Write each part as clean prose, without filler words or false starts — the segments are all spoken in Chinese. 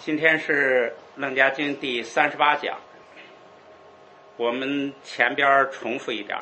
今天是楞伽经第38讲，我们前边重复一点。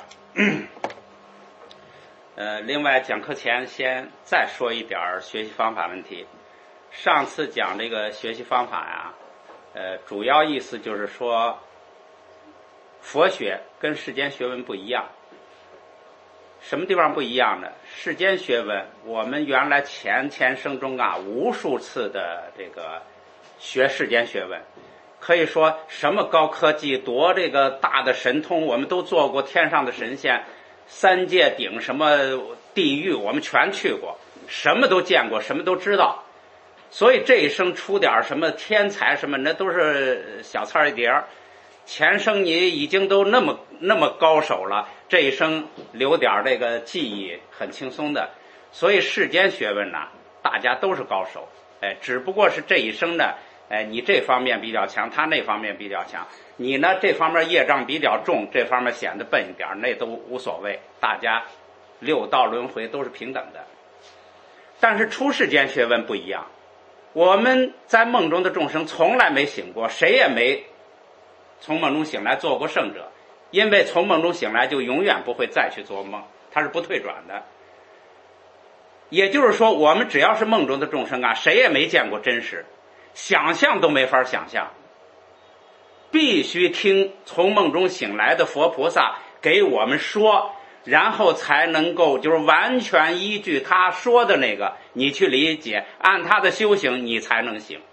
另外讲课前先再说一点学习方法问题。上次讲这个学习方法呀，主要意思就是说，佛学跟世间学问不一样。什么地方不一样呢？世间学问，我们原来前生中无数次的这个学世间学问，可以说什么高科技，多这个大的神通，我们都做过，天上的神仙，三界顶什么地狱，我们全去过，什么都见过，什么都知道。所以这一生出点什么天才什么，那都是小菜一碟。前生你已经都那么高手了，这一生留点这个记忆很轻松的。所以世间学问呢，大家都是高手，只不过是这一生呢，你这方面比较强，他那方面比较强，你呢这方面业障比较重，这方面显得笨一点，那都无所谓，大家六道轮回都是平等的。但是出世间学问不一样，我们在梦中的众生从来没醒过，谁也没从梦中醒来做过圣者，因为从梦中醒来就永远不会再去做梦，它是不退转的。也就是说，我们只要是梦中的众生谁也没见过真实，想象都没法想象，必须听从梦中醒来的佛菩萨给我们说，然后才能够就是完全依据他说的那个你去理解，按他的修行你才能行。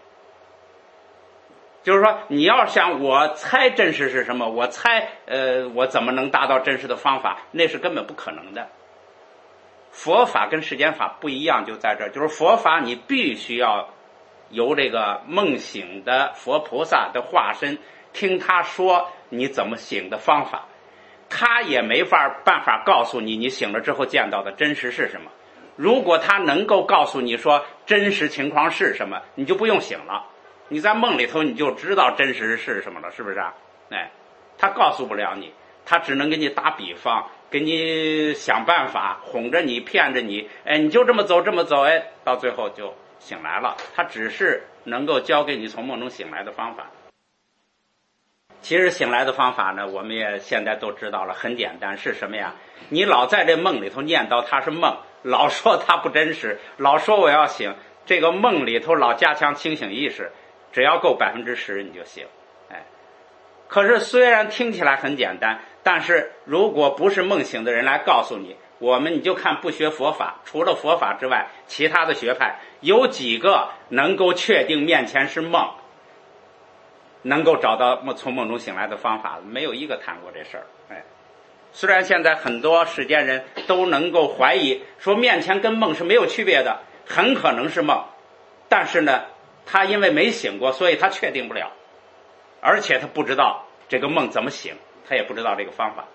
就是说，你要想我猜真实是什么，我猜我怎么能达到真实的方法，那是根本不可能的。佛法跟世间法不一样，就在这儿，就是佛法你必须要由这个梦醒的佛菩萨的化身听他说你怎么醒的方法，他也没办法告诉你你醒了之后见到的真实是什么。如果他能够告诉你说真实情况是什么，你就不用醒了，你在梦里头你就知道真实是什么了，是不是啊？他告诉不了你，他只能给你打比方，给你想办法，哄着你，骗着你，你就这么走这么走，到最后就醒来了。他只是能够教给你从梦中醒来的方法。其实醒来的方法呢，我们也现在都知道了，很简单，是什么呀？你老在这梦里头念叨它是梦，老说它不真实，老说我要醒，这个梦里头老加强清醒意识，只要够10%你就醒。可是虽然听起来很简单，但是如果不是梦醒的人来告诉你，你就看不学佛法，除了佛法之外，其他的学派有几个能够确定面前是梦，能够找到从梦中醒来的方法，没有一个谈过这事儿。虽然现在很多世间人都能够怀疑说面前跟梦是没有区别的，很可能是梦，但是呢他因为没醒过，所以他确定不了，而且他不知道这个梦怎么醒，他也不知道这个方法。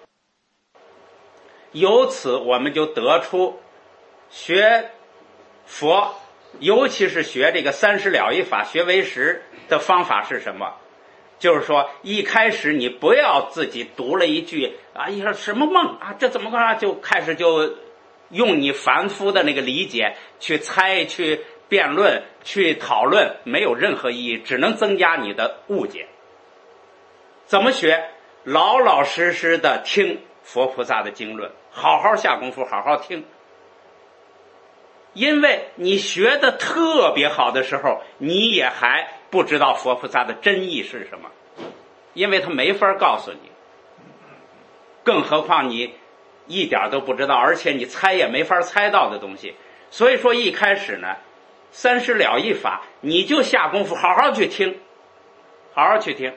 由此我们就得出学佛，尤其是学这个30了义法，学唯识的方法是什么？就是说一开始你不要自己读了一句一说什么梦这怎么个就开始就用你凡夫的那个理解去猜，去辩论，去讨论，没有任何意义，只能增加你的误解。怎么学？老老实实的听佛菩萨的经论，好好下功夫，好好听。因为你学的特别好的时候，你也还不知道佛菩萨的真意是什么，因为他没法告诉你，更何况你一点都不知道，而且你猜也没法猜到的东西。所以说一开始呢，30了义法你就下功夫好好去听，好好去听。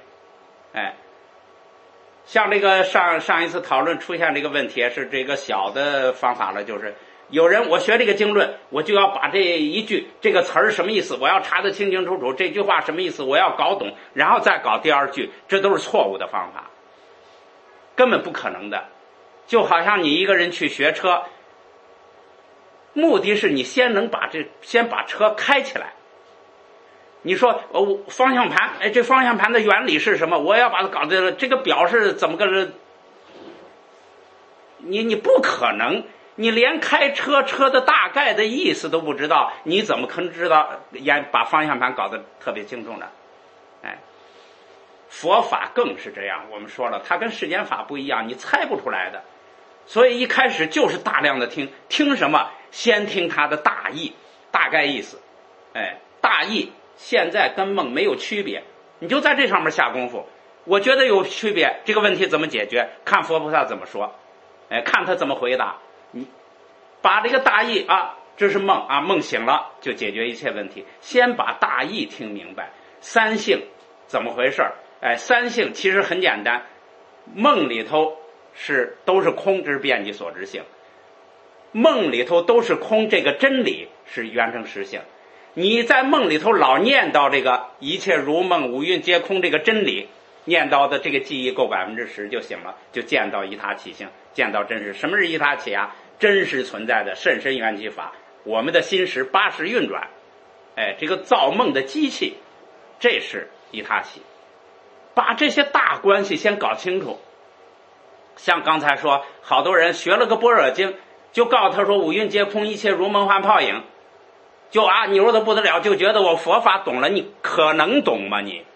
像这个上一次讨论出现这个问题是这个小的方法了，就是有人我学这个经论，我就要把这一句这个词儿什么意思我要查得清清楚楚，这句话什么意思我要搞懂，然后再搞第二句，这都是错误的方法，根本不可能的。就好像你一个人去学车，目的是你先把车开起来。你说方向盘，这方向盘的原理是什么？我要把它搞对了，这个表是怎么个？你不可能， 你连开车的大概的意思都不知道，你怎么可能知道把方向盘搞得特别清楚呢？哎，佛法更是这样，我们说了，它跟世间法不一样，你猜不出来的。所以一开始就是大量的听什么？先听它的大意，大概意思。哎，大意现在跟梦没有区别，你就在这上面下功夫。我觉得有区别，这个问题怎么解决？看佛菩萨怎么说，哎，看他怎么回答。你把这个大意啊，这是梦啊，梦醒了就解决一切问题。先把大意听明白，三性怎么回事？哎，三性其实很简单，梦里头都是空，这是遍计所知性。梦里头都是空，这个真理是缘成实性。你在梦里头老念叨这个一切如梦，五蕴皆空这个真理，念叨的这个记忆够10%就行了，就见到一他起性，见到真实。什么是一他起啊？真实存在的甚深缘起法，我们的心识80运转，哎，这个造梦的机器，这是一他起。把这些大关系先搞清楚。像刚才说，好多人学了个般若经，就告诉他说五蕴皆空，一切如梦幻泡影，就牛的不得了，就觉得我佛法懂了。你可能懂吗？你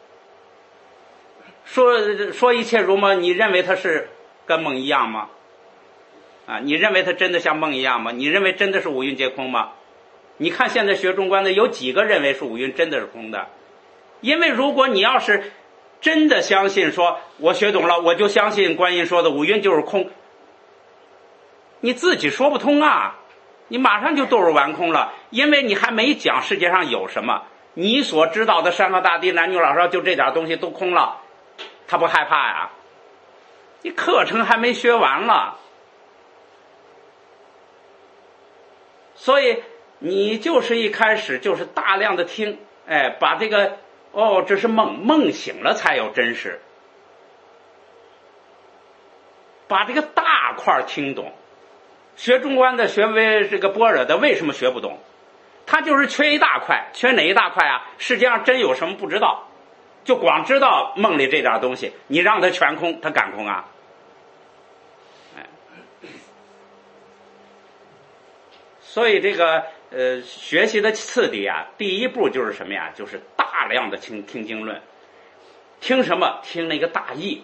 说一切如梦，你认为它是跟梦一样吗？你认为它真的像梦一样吗？你认为真的是五蕴皆空吗？你看现在学中观的有几个认为是五蕴真的是空的？因为如果你要是真的相信说我学懂了，我就相信观音说的五蕴就是空，你自己说不通啊，你马上就堕入完空了。因为你还没讲世界上有什么，你所知道的山河大地男女老少就这点东西都空了，他不害怕呀？你课程还没学完了，所以你就是一开始就是大量的听，哎，把这个这是梦，梦醒了才有真实，把这个大块听懂。学中观的，学为这个般若的，为什么学不懂？他就是缺一大块，缺哪一大块啊？世界上真有什么不知道，就光知道梦里这点东西，你让他全空，他敢空啊？所以这个学习的次第啊，第一步就是什么呀？就是大量的听经论。听什么？听那个大意。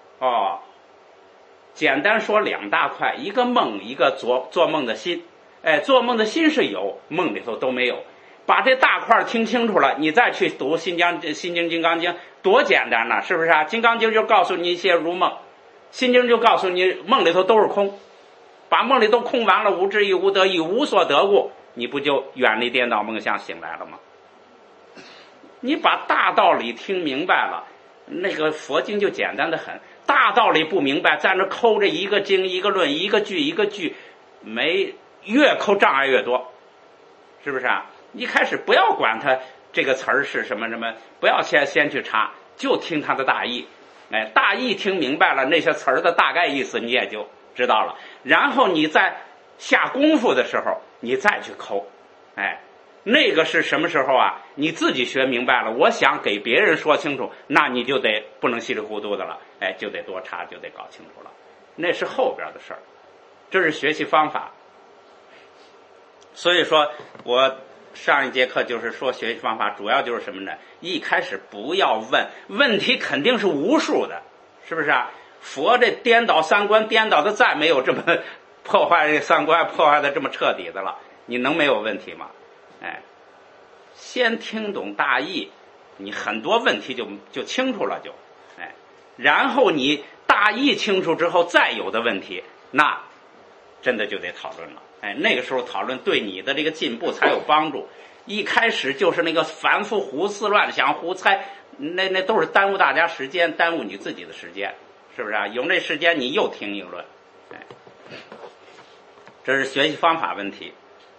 简单说两大块，一个梦，一个做梦的心。哎，做梦的心是有，梦里头都没有。把这大块听清楚了，你再去读心经、金刚经，多简单呐，是不是啊？金刚经就告诉你一切如梦，心经就告诉你梦里头都是空。把梦里都空完了，无智亦无得亦无所得故，你不就远离颠倒梦想醒来了吗？你把大道理听明白了，那个佛经就简单的很。大道理不明白，在那抠着一个经一个论一个句一个句，越抠障碍越多，是不是啊？一开始不要管它这个词儿是什么，不要先去查，就听它的大意。哎，大意听明白了，那些词儿的大概意思你也就知道了。然后你在下功夫的时候，你再去抠。哎，那个是什么时候啊？你自己学明白了，我想给别人说清楚，那你就得不能稀里糊涂的了，哎，就得多查，就得搞清楚了。那是后边的事儿，这是学习方法。所以说我上一节课就是说学习方法主要就是什么呢？一开始不要问题，肯定是无数的，是不是啊？佛这颠倒三观颠倒的再没有这么破坏这三观破坏的这么彻底的了，你能没有问题吗？哎，先听懂大意，你很多问题就清楚了哎，然后你大意清楚之后再有的问题，那真的就得讨论了。哎，那个时候讨论对你的这个进步才有帮助。一开始就是那个反复胡思乱想胡猜，那都是耽误大家时间，耽误你自己的时间，是不是啊？有那时间你又听一论，哎，这是学习方法问题。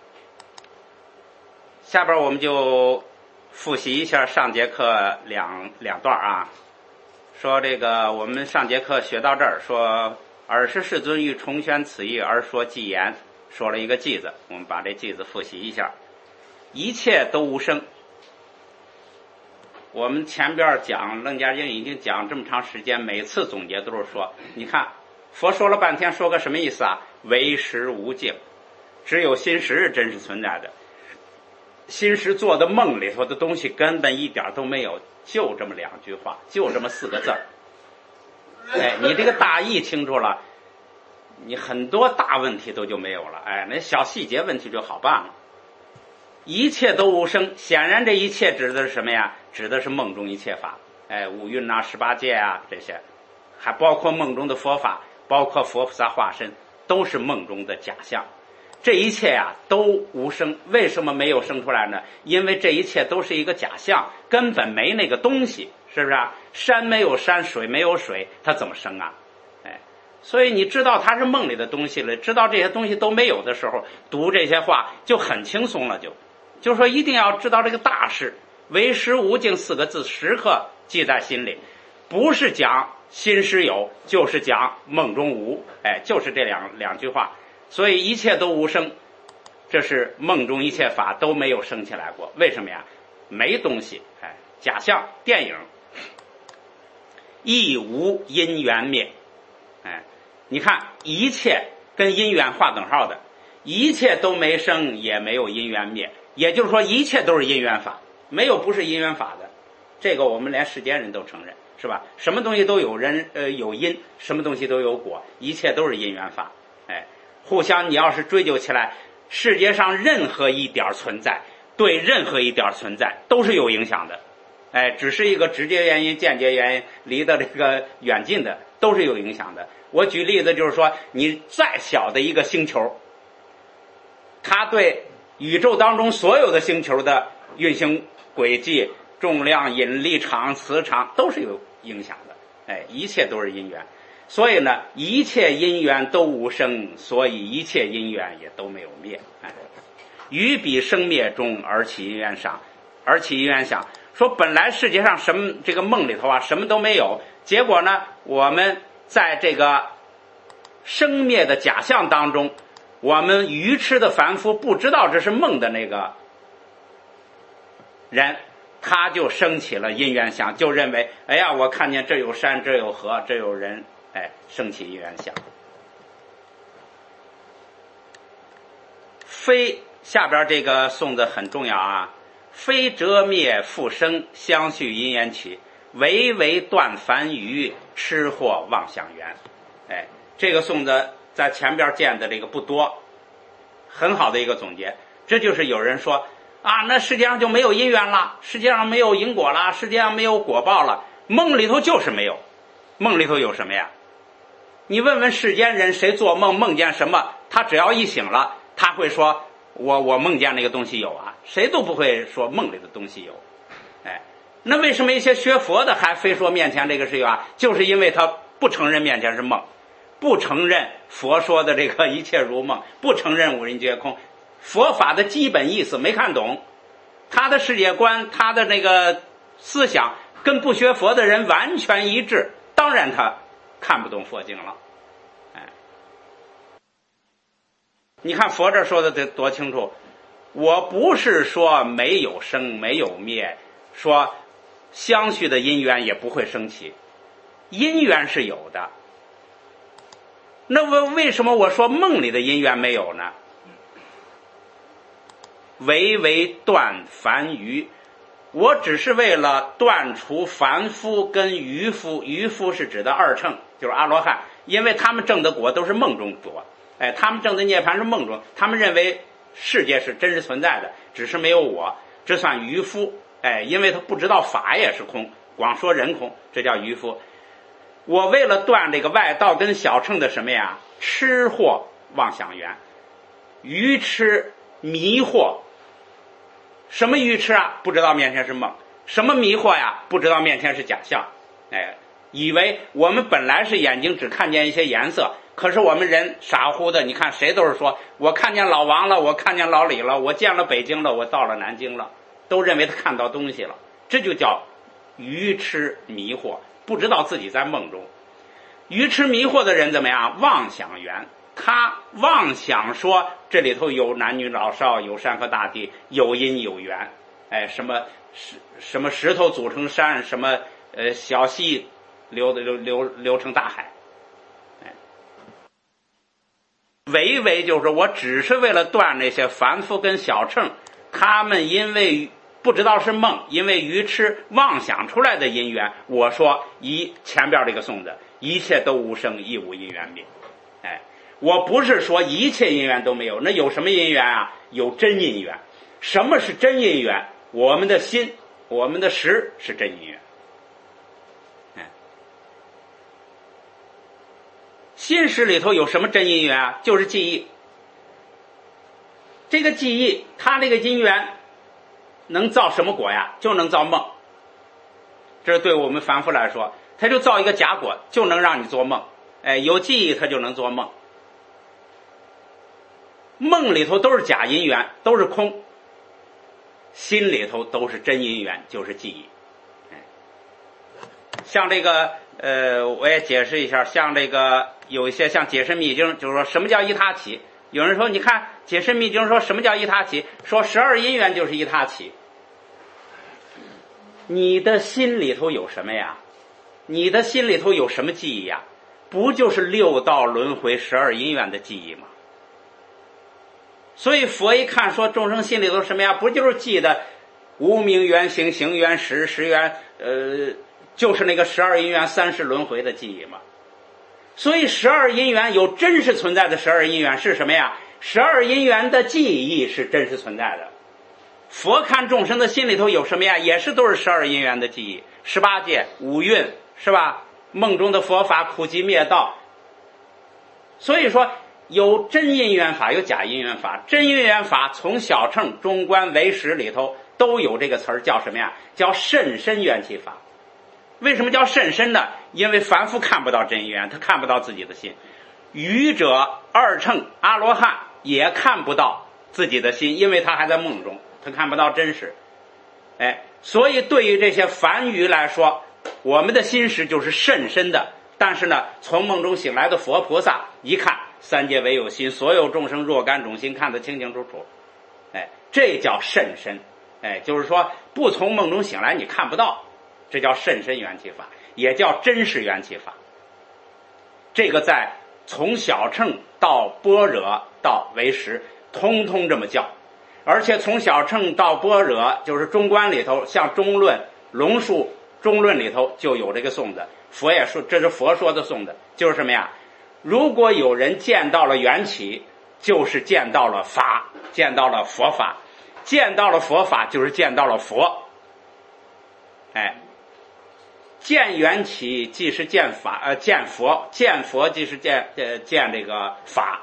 下边我们就复习一下上节课两段啊。说这个我们上节课学到这儿，说尔时世尊欲重宣此义而说偈言，说了一个偈子，我们把这偈子复习一下。一切都无生。我们前边讲楞伽经已经讲这么长时间，每次总结都是说，你看佛说了半天，说个什么意思啊？唯识无境，只有心识是真实存在的。心识做的梦里头的东西根本一点都没有，就这么2句话，就这么4个字儿。哎，你这个大意清楚了，你很多大问题都就没有了。哎，那小细节问题就好办了。一切都无生，显然这一切指的是什么呀？指的是梦中一切法。哎，五蕴啊、18界啊这些，还包括梦中的佛法，包括佛菩萨化身，都是梦中的假象。这一切啊都无生，为什么没有生出来呢？因为这一切都是一个假象，根本没那个东西，是不是啊？山没有山，水没有水，它怎么生啊？哎，所以你知道它是梦里的东西了，知道这些东西都没有的时候，读这些话就很轻松了，就是说一定要知道这个大事，唯识无境4个字时刻记在心里，不是讲心识有，就是讲梦中无。哎，就是这两句话。所以一切都无生，这是梦中一切法都没有生起来过。为什么呀？没东西。哎，假象电影亦无因缘灭。哎，你看一切跟因缘划等号的，一切都没生也没有因缘灭，也就是说一切都是因缘法，没有不是因缘法的。这个我们连世间人都承认，是吧？什么东西都有有因，什么东西都有果，一切都是因缘法。哎，互相你要是追究起来，世界上任何一点存在对任何一点存在都是有影响的。哎，只是一个直接原因、间接原因，离的这个远近的都是有影响的。我举例子就是说，你再小的一个星球，它对宇宙当中所有的星球的运行轨迹、重量、引力场、磁场都是有影响的。哎，一切都是因缘。所以呢，一切因缘都无生，所以一切因缘也都没有灭。哎，于彼生灭中而起因缘想，而起因缘想，说本来世界上什么这个梦里头啊什么都没有，结果呢，我们在这个生灭的假象当中，我们愚痴的凡夫不知道这是梦的那个人，他就升起了因缘想，就认为哎呀，我看见这有山，这有河，这有人。哎，升起因缘想。非下边这个颂子很重要啊，非折灭复生，相续因缘起，唯断凡愚，痴惑妄想缘。哎，这个颂子在前边见的这个不多，很好的一个总结。这就是有人说啊，那世界上就没有因缘了，世界上没有因果了，世界上没有果报了，梦里头就是没有。梦里头有什么呀？你问问世间人，谁做梦梦见什么，他只要一醒了，他会说我梦见那个东西有啊，谁都不会说梦里的东西有。哎，那为什么一些学佛的还非说面前这个是有啊？就是因为他不承认面前是梦，不承认佛说的这个一切如梦，不承认五蕴皆空，佛法的基本意思没看懂，他的世界观，他的那个思想跟不学佛的人完全一致，当然他看不懂佛经了。哎，你看佛这说的多清楚，我不是说没有生没有灭，说相续的因缘也不会升起，因缘是有的。那为什么我说梦里的因缘没有呢？唯断凡愚，我只是为了断除凡夫跟愚夫，愚夫是指的二乘，就是阿罗汉，因为他们证的果都是梦中果。哎，他们证的涅槃是梦中，他们认为世界是真实存在的，只是没有我，这算愚夫。哎，因为他不知道法也是空，光说人空，这叫愚夫。我为了断这个外道跟小乘的什么呀？痴惑妄想缘，愚痴迷惑。什么愚痴啊？不知道面前是梦。什么迷惑呀？不知道面前是假象。哎，以为我们本来是眼睛只看见一些颜色，可是我们人傻乎的，你看谁都是说我看见老王了，我看见老李了，我见了北京了，我到了南京了，都认为他看到东西了，这就叫愚痴迷惑，不知道自己在梦中。愚痴迷惑的人怎么样？妄想缘，他妄想说这里头有男女老少，有山河大地，有因有缘。哎，什么石头组成山，什么小溪流成大海。哎， 唯唯就是我只是为了断那些凡夫跟小乘，他们因为不知道是梦，因为愚痴妄想出来的因缘，我说前边这个颂的一切都无生，亦无因缘灭。哎，我不是说一切因缘都没有，那有什么因缘啊？有真因缘。什么是真因缘？我们的心，我们的识是真因缘。心识里头有什么真因缘啊？就是记忆。这个记忆，它这个因缘能造什么果呀？就能造梦。这是对我们凡夫来说，它就造一个假果，就能让你做梦。哎，有记忆它就能做梦。梦里头都是假因缘，都是空。心里头都是真因缘，就是记忆。像这个我也解释一下，像这个有一些像解释密经，就是说什么叫一他起。有人说你看解释密经说什么叫一他起，说12因缘就是一他起。你的心里头有什么呀？你的心里头有什么记忆呀？不就是六道轮回12因缘的记忆吗？所以佛一看说众生心里头什么呀？不就是记得无明缘行，行缘识，识缘就是那个12因缘3世轮回的记忆嘛。所以12因缘有真实存在的12因缘是什么呀？12因缘的记忆是真实存在的。佛看众生的心里头有什么呀？也是都是12因缘的记忆，18界五蕴是吧？梦中的佛法苦集灭道。所以说有真因缘法，有假因缘法。真因缘法从小乘中观唯识里头都有这个词儿，叫什么呀？叫甚深缘起法。为什么叫甚深呢？因为凡夫看不到真因缘，他看不到自己的心。愚者二乘阿罗汉也看不到自己的心，因为他还在梦中，他看不到真实。所以对于这些凡愚来说，我们的心识就是甚深的。但是呢，从梦中醒来的佛菩萨一看，三界唯有心，所有众生若干种心，看得清清楚楚。这叫甚深。就是说不从梦中醒来你看不到，这叫甚深缘起法，也叫真实缘起法。这个在从小乘到般若到唯识通通这么叫。而且从小乘到般若，就是中观里头，像中论龙树中论里头就有这个颂的。佛也说，这是佛说的颂的，就是什么呀？如果有人见到了缘起，就是见到了法，见到了佛法，见到了佛法就是见到了佛。见缘起即是见法，见佛，见佛即是见这个法。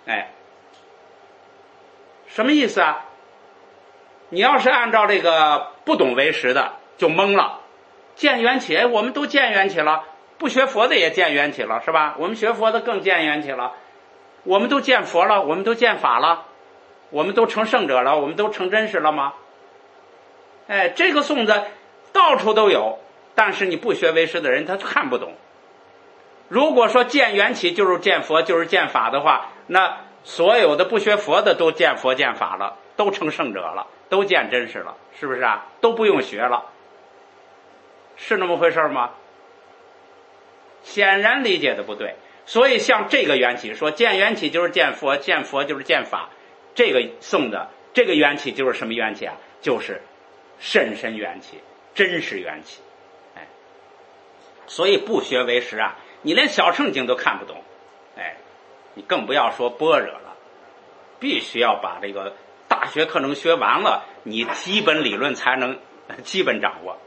什么意思啊？你要是按照这个不懂唯识的就懵了。见缘起，我们都见缘起了，不学佛的也见缘起了，是吧？我们学佛的更见缘起了，我们都见佛了，我们都见法了，我们都成圣者了，我们都成真实了吗？这个颂子到处都有，但是你不学唯识的人他看不懂。如果说见缘起就是见佛，就是见法的话，那所有的不学佛的都见佛见法了，都成圣者了，都见真实了，是不是啊？都不用学了。是那么回事吗？显然理解的不对。所以像这个缘起说见缘起就是见佛，见佛就是见法，这个颂的这个缘起就是什么缘起啊？就是甚深缘起，真实缘起。所以不学唯识啊，你连小乘经都看不懂，你更不要说般若了。必须要把这个大学课程学完了，你基本理论才能基本掌握。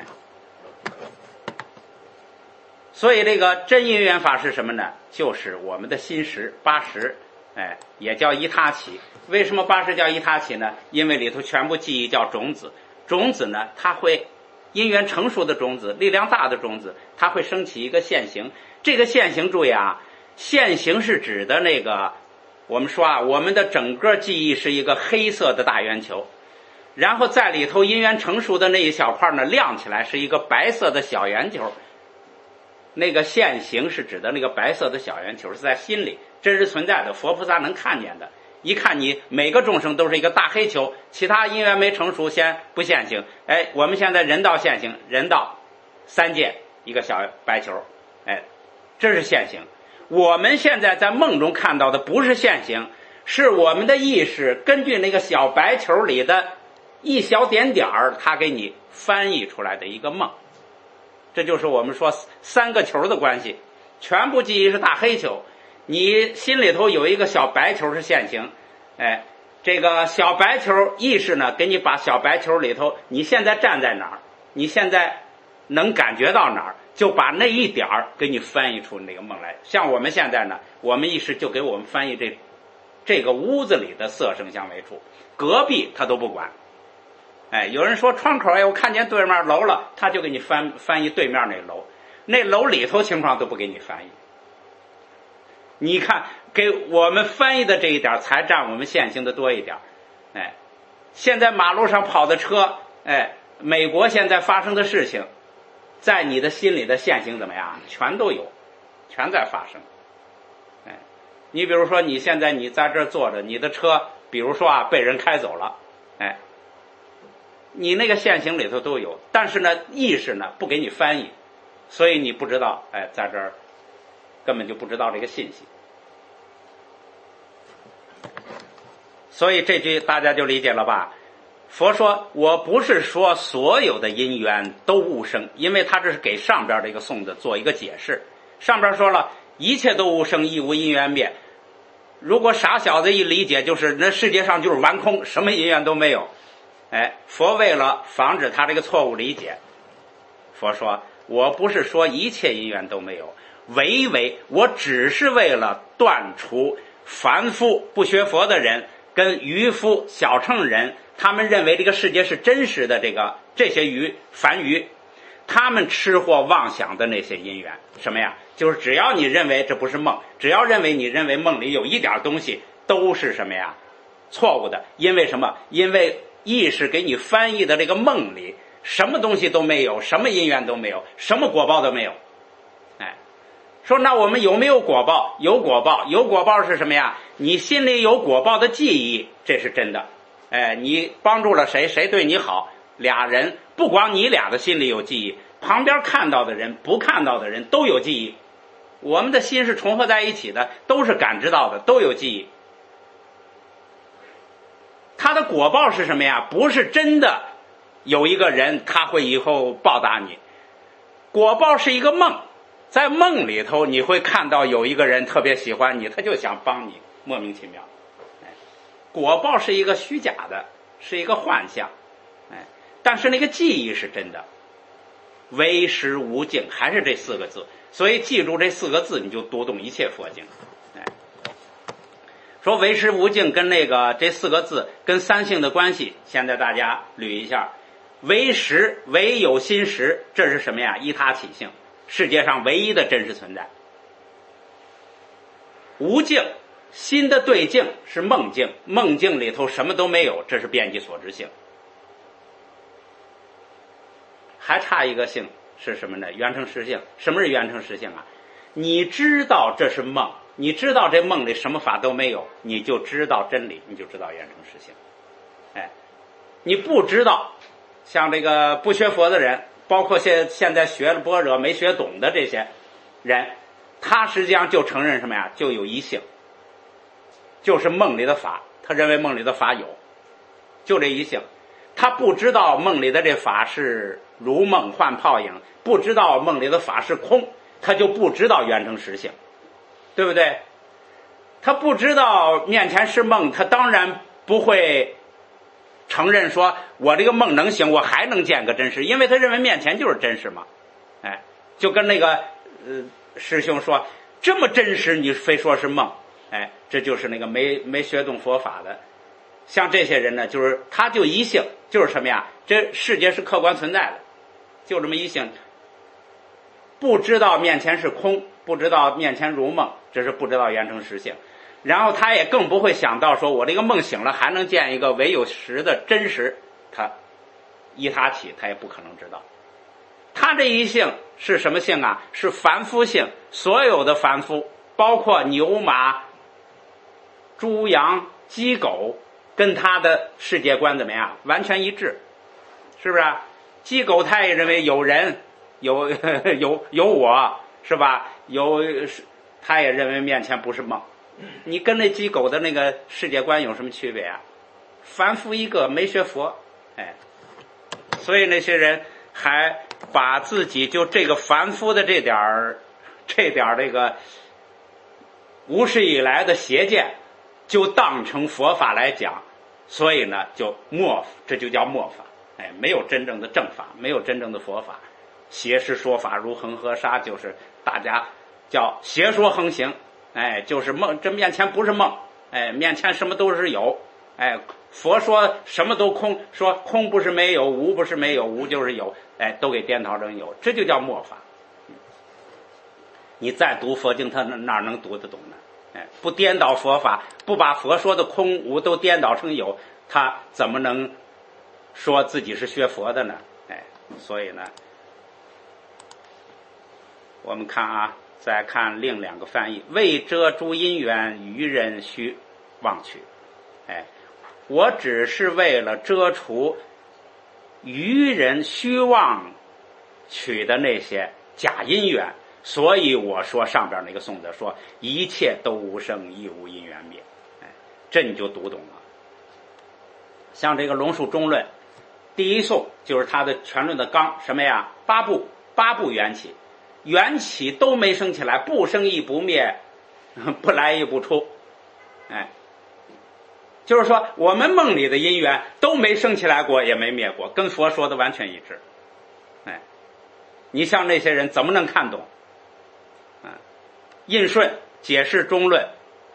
所以这个真因缘法是什么呢？就是我们的心识80，也叫一他起。为什么80叫一他起呢？因为里头全部记忆叫种子。种子呢，它会因缘成熟的种子，力量大的种子，它会升起一个现行。这个现行，注意啊，现行是指的那个，我们说啊，我们的整个记忆是一个黑色的大圆球，然后在里头因缘成熟的那一小块呢，亮起来是一个白色的小圆球。那个现行是指的那个白色的小圆球，是在心里真实存在的，佛菩萨能看见的。一看你每个众生都是一个大黑球，其他因缘没成熟先不现行。我们现在人道现行，人道3界一个小白球，这是现行。 我们现在在梦中看到的不是现行，是我们的意识根据那个小白球里的一小点点儿，它给你翻译出来的一个梦。这就是我们说三个球的关系，全部记忆是大黑球，你心里头有一个小白球是现行，这个小白球意识呢，给你把小白球里头你现在站在哪儿，你现在能感觉到哪儿，就把那一点儿给你翻译出那个梦来。像我们现在呢，我们意识就给我们翻译这个屋子里的色声香味触，隔壁他都不管。有人说窗口，我看见对面楼了，他就给你翻译对面那楼，那楼里头情况都不给你翻译。你看给我们翻译的这一点才占我们现行的多一点。现在马路上跑的车，美国现在发生的事情，在你的心里的现行怎么样？全都有，全在发生。你比如说你现在你在这儿坐着，你的车比如说被人开走了，你那个现行里头都有，但是呢意识呢不给你翻译，所以你不知道，在这儿根本就不知道这个信息。所以这句大家就理解了吧？佛说我不是说所有的因缘都无生，因为他这是给上边这个颂的做一个解释。上边说了一切都无生，亦无因缘灭。如果傻小子一理解，就是那世界上就是完空，什么因缘都没有。佛为了防止他这个错误理解，佛说我不是说一切因缘都没有，唯我只是为了断除凡夫不学佛的人跟愚夫小乘人，他们认为这个世界是真实的，这些凡愚，他们痴惑妄想的那些因缘，什么呀？就是只要你认为这不是梦，只要你认为梦里有一点东西，都是什么呀？错误的。因为什么？因为意识给你翻译的这个梦里什么东西都没有，什么因缘都没有，什么果报都没有。说那我们有没有果报？有果报。有果报是什么呀？你心里有果报的记忆，这是真的。你帮助了谁，谁对你好，俩人不光你俩的心里有记忆，旁边看到的人不看到的人都有记忆。我们的心是重合在一起的，都是感知到的，都有记忆。他的果报是什么呀？不是真的有一个人他会以后报答你，果报是一个梦，在梦里头你会看到有一个人特别喜欢你，他就想帮你，莫名其妙。果报是一个虚假的，是一个幻象。但是那个记忆是真的。唯识无境，还是这四个字。所以记住这四个字，你就读懂一切佛经。说唯识无境跟这四个字跟三性的关系，现在大家捋一下。唯识，唯有心识，这是什么呀？依他起性，世界上唯一的真实存在。无境，心的对境是梦境，梦境里头什么都没有，这是遍计所知性。还差一个性是什么呢？缘成实性。什么是缘成实性啊？你知道这是梦，你知道这梦里什么法都没有，你就知道真理，你就知道缘成实性。你不知道，像这个不学佛的人，包括现在学了般若没学懂的这些人，他实际上就承认什么呀？就有一性，就是梦里的法，他认为梦里的法有，就这一性。他不知道梦里的这法是如梦幻泡影，不知道梦里的法是空，他就不知道缘成实性，对不对？他不知道面前是梦，他当然不会承认说我这个梦能行，我还能见个真实，因为他认为面前就是真实嘛。就跟师兄说这么真实你非说是梦，这就是那个没学懂佛法的。像这些人呢，就是他就一性，就是什么呀？这世界是客观存在的，就这么一性，不知道面前是空，不知道面前如梦，这是不知道缘成实性。然后他也更不会想到说我这个梦醒了还能见一个唯有实的真实，他依他起，他也不可能知道。他这一性是什么性啊？是凡夫性。所有的凡夫，包括牛马猪羊鸡狗，跟他的世界观怎么样？完全一致，是不是？鸡狗他也认为有人有我，是吧？有他也认为面前不是梦。你跟那鸡狗的那个世界观有什么区别啊？凡夫一个，没学佛，所以那些人还把自己就这个凡夫的这点儿这个无始以来的邪见，就当成佛法来讲，所以呢就这就叫末法。没有真正的正法，没有真正的佛法，邪师说法如恒河沙，就是大家叫邪说横行。就是梦，这面前不是梦，面前什么都是有。佛说什么都空，说空不是没有，无不是没有，无就是有，都给颠倒成有，这就叫末法。你再读佛经，他哪能读得懂呢？不颠倒佛法，不把佛说的空无都颠倒成有，他怎么能说自己是学佛的呢？所以呢，我们看啊，再看另两个翻译，为遮诸因缘，愚人须忘取。我只是为了遮除愚人虚妄取的那些假因缘，所以我说上边那个颂的说一切都无生，亦无因缘灭。这你就读懂了。像这个龙树中论第一颂就是他的全论的纲，什么呀？八部缘起，缘起都没生起来，不生亦不灭，不来亦不出。就是说我们梦里的因缘都没生起来过，也没灭过，跟佛说的完全一致。你像那些人怎么能看懂？印顺解释中论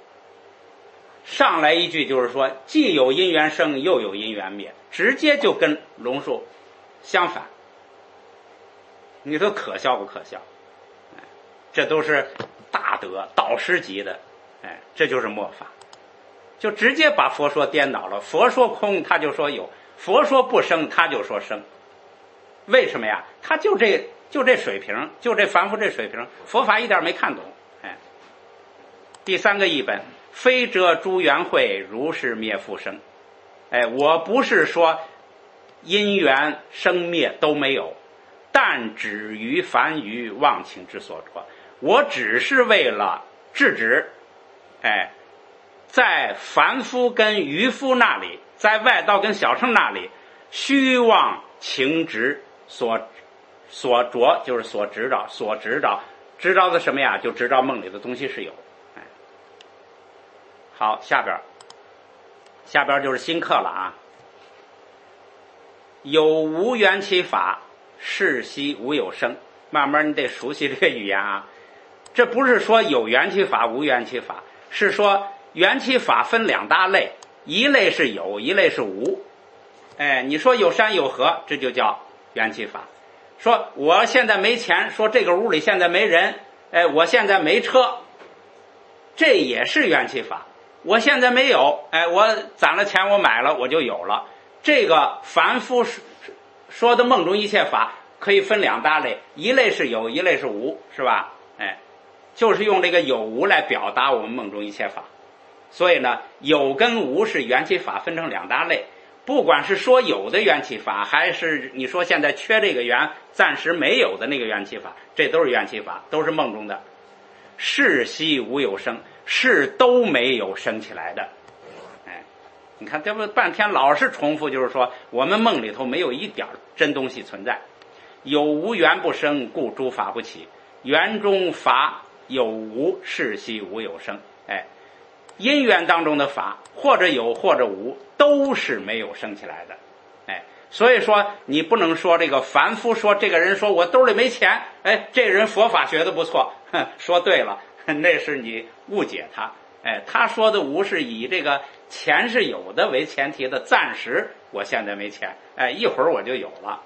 上来一句就是说，既有因缘生，又有因缘灭，直接就跟龙树相反。你说可笑不可笑？这都是大德导师级的，这就是末法，就直接把佛说颠倒了。佛说空，他就说有；佛说不生，他就说生。为什么呀？他就这水平，就这凡夫这水平，佛法一点没看懂。第三个译本，非遮诸缘会，如是灭复生。我不是说因缘生灭都没有，但止于凡愚妄情之所着。我只是为了制止，在凡夫跟愚夫那里，在外道跟小乘那里，虚妄情执所着，就是所知道，知道的什么呀？就知道梦里的东西是有。好，下边就是新课了啊。有无缘起法，是悉无有生。慢慢你得熟悉这个语言啊。这不是说有缘起法无缘起法，是说缘起法分两大类，一类是有，一类是无。你说有山有河，这就叫缘起法。说我现在没钱，说这个屋里现在没人，我现在没车，这也是缘起法。我现在没有，我攒了钱，我买了，我就有了。这个凡夫说的梦中一切法可以分两大类，一类是有，一类是无，是吧？就是用这个有无来表达我们梦中一切法。所以呢，有跟无是缘起法分成两大类。不管是说有的缘起法，还是你说现在缺这个缘，暂时没有的那个缘起法，这都是缘起法，都是梦中的。是悉无有生，是都没有生起来的。你看这不半天老是重复，就是说我们梦里头没有一点真东西存在。有无缘不生，故诸法不起。缘中法有无，是悉无有生。因缘当中的法，或者有或者无，都是没有生起来的。所以说你不能说这个凡夫说这个人说我兜里没钱，这人佛法学得不错，说对了，那是你误解他。他说的无是以这个钱是有的为前提的，暂时我现在没钱，一会儿我就有了。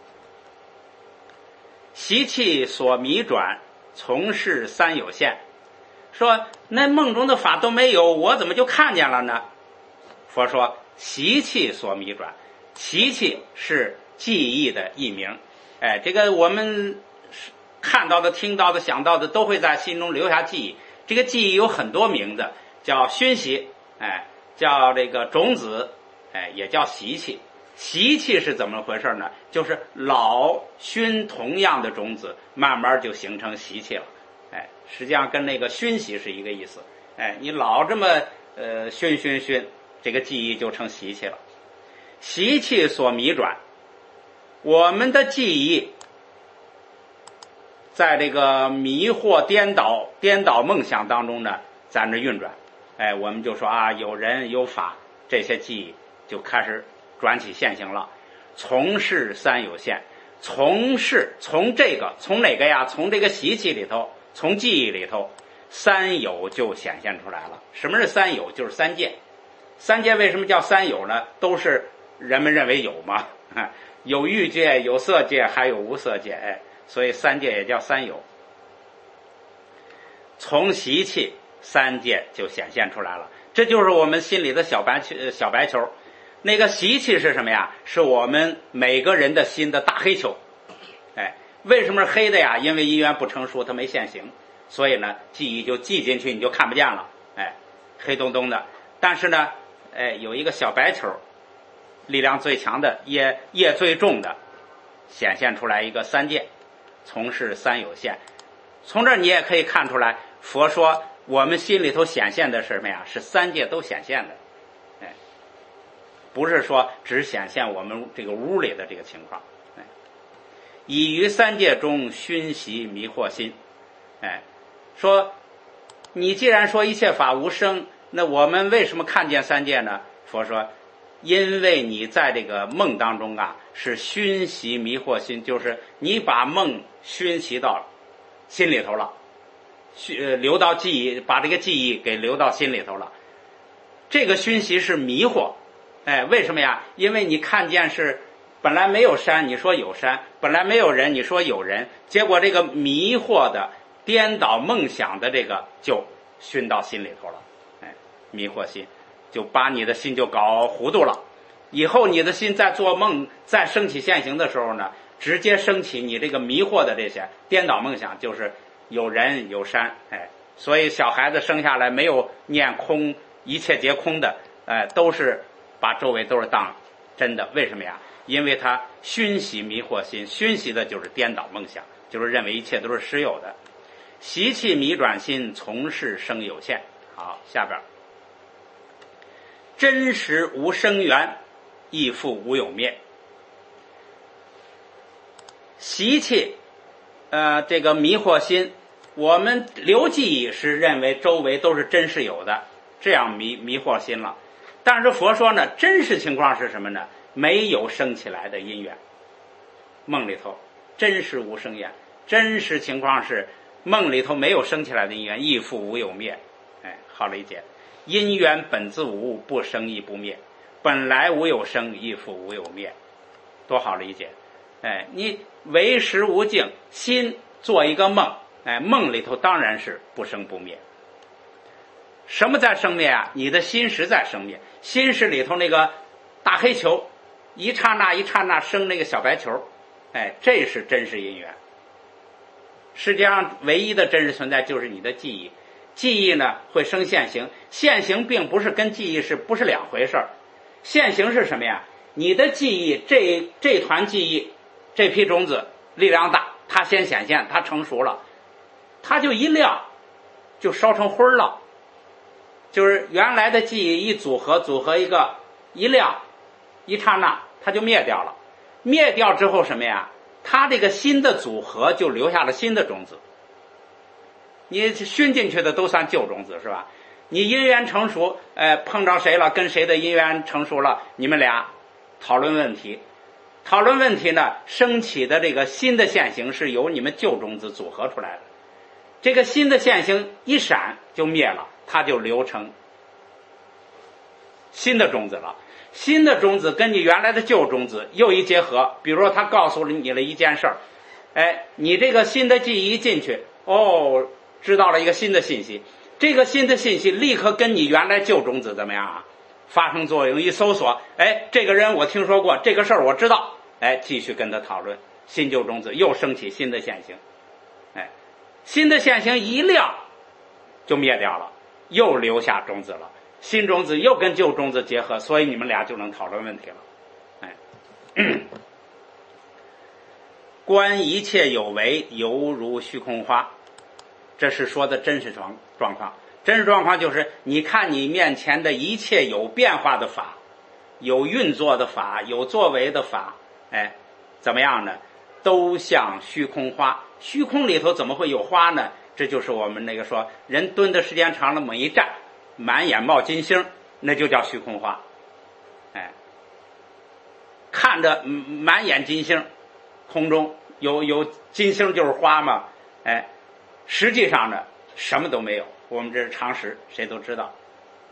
习气所迷转，从事三有现。说那梦中的法都没有，我怎么就看见了呢？佛说习气所迷转，习气是记忆的译名。这个我们看到的、听到的、想到的，都会在心中留下记忆。这个记忆有很多名字，叫熏习，叫这个种子，也叫习气。习气是怎么回事呢？就是老熏同样的种子，慢慢就形成习气了。 实际上跟那个熏习是一个意思。你老这么熏，这个记忆就成习气了。习气所迷转，我们的记忆在这个迷惑颠倒梦想当中呢，在那运转。我们就说啊，有人有法，这些记忆就开始转起现行了。从事三有现，从哪个呀？从这个习气里头，从记忆里头，三有就显现出来了。什么是三有？就是三界。三界为什么叫三有呢？都是人们认为有嘛，有欲界，有色界，还有无色界。所以三界也叫三有。从习气，三界就显现出来了。这就是我们心里的小白球。那个习气是什么呀？是我们每个人的心的大黑球。为什么是黑的呀？因为因缘不成熟，它没现行，所以呢，记忆就记进去，你就看不见了。黑洞洞的。但是呢，有一个小白球，力量最强的，业最重的，显现出来一个三界，从事三有现。从这儿你也可以看出来，佛说我们心里头显现的是什么呀？是三界都显现的。不是说只显现我们这个屋里的这个情况。已于三界中熏习迷惑心。说你既然说一切法无生，那我们为什么看见三界呢？佛说因为你在这个梦当中啊，是熏习迷惑心，就是你把梦熏习到心里头了，流到记忆，把这个记忆给流到心里头了。这个熏习是迷惑。为什么呀？因为你看见是本来没有山，你说有山；本来没有人，你说有人。结果这个迷惑的颠倒梦想的这个就熏到心里头了。迷惑心就把你的心就搞糊涂了。以后你的心在做梦，在升起现行的时候呢，直接升起你这个迷惑的这些颠倒梦想，就是有人有山。所以小孩子生下来没有念空，一切皆空的，都是把周围都是当真的。为什么呀？因为他熏习迷惑心，熏习的就是颠倒梦想，就是认为一切都是实有的。习气迷转心，从事生有现。好，下边真实无生缘，亦复无有灭。习气这个迷惑心，我们留记忆是认为周围都是真实有的，这样迷惑心了。但是佛说呢，真实情况是什么呢？没有生起来的因缘。梦里头真实无生缘，真实情况是梦里头没有生起来的因缘，亦复无有灭。好理解。因缘本自无，不生亦不灭，本来无有生，亦复无有灭，多好理解。你唯识无境，心做一个梦，梦里头当然是不生不灭。什么在生灭啊？你的心识在生灭。心识里头那个大黑球，一刹那一刹那生那个小白球，这是真实因缘。世界上唯一的真实存在就是你的记忆。记忆呢会生现行，现行并不是跟记忆不是两回事儿。现行是什么呀？你的记忆，这团记忆，这批种子力量大，它先显现，它成熟了，它就一亮，就烧成灰了。就是原来的记忆一组合一亮，一刹那它就灭掉了。灭掉之后什么呀？它这个新的组合就留下了新的种子。你熏进去的都算旧种子是吧？你因缘成熟，碰着谁了，跟谁的因缘成熟了，你们俩讨论问题。讨论问题呢，升起的这个新的现行是由你们旧种子组合出来的。这个新的现行一闪就灭了，它就留成新的种子了。新的种子跟你原来的旧种子又一结合，比如说他告诉了你了一件事儿，你这个新的记忆一进去，知道了一个新的信息，这个新的信息立刻跟你原来旧种子怎么样啊？发生作用，一搜索，这个人我听说过，这个事儿我知道，继续跟他讨论，新旧种子又升起新的现行，新的现行一亮就灭掉了，又留下种子了，新种子又跟旧种子结合，所以你们俩就能讨论问题了。观一切有为，犹如虚空花。 这是说的真实状况。真实状况就是你看你面前的一切有变化的法，有运作的法，有作为的法，怎么样呢？都像虚空花。虚空里头怎么会有花呢？这就是我们那个说人蹲的时间长了，猛一站满眼冒金星，那就叫虚空花。看着满眼金星，空中有金星就是花嘛，实际上呢什么都没有，我们这是常识，谁都知道。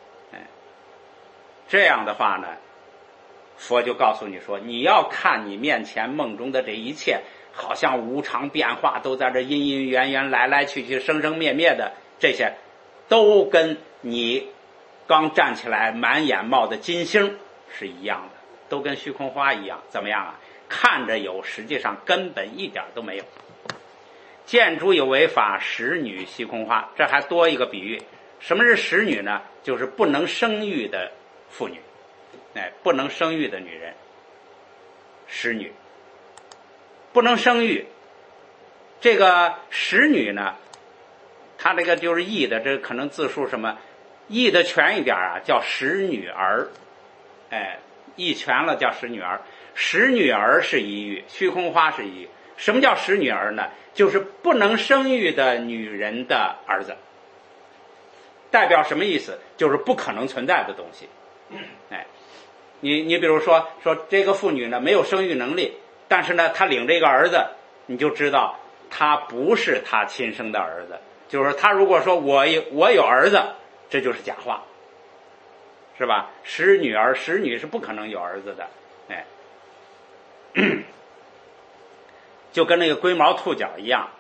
这样的话呢，佛就告诉你说，你要看你面前梦中的这一切，好像无常变化，都在这阴阴圆圆来来去去生生灭灭的，这些都跟你刚站起来满眼冒的金星是一样的，都跟虚空花一样。怎么样啊？看着有，实际上根本一点都没有。见诸有为法，使女虚空花。这还多一个比喻。什么是使女呢？就是不能生育的妇女，不能生育的女人，使女。不能生育，这个使女呢，它这个就是译的，这可能字数什么译的全一点啊，叫使女儿。译全了叫使女儿。使女儿是一喻，虚空花是一喻。什么叫使女儿呢？就是不能生育的女人的儿子。代表什么意思？就是不可能存在的东西。你比如说这个妇女呢没有生育能力，但是呢她领这个儿子，你就知道他不是他亲生的儿子。就是他如果说我有儿子，这就是假话，是吧？使女儿，使女是不可能有儿子的。就跟那个龟毛兔角一样。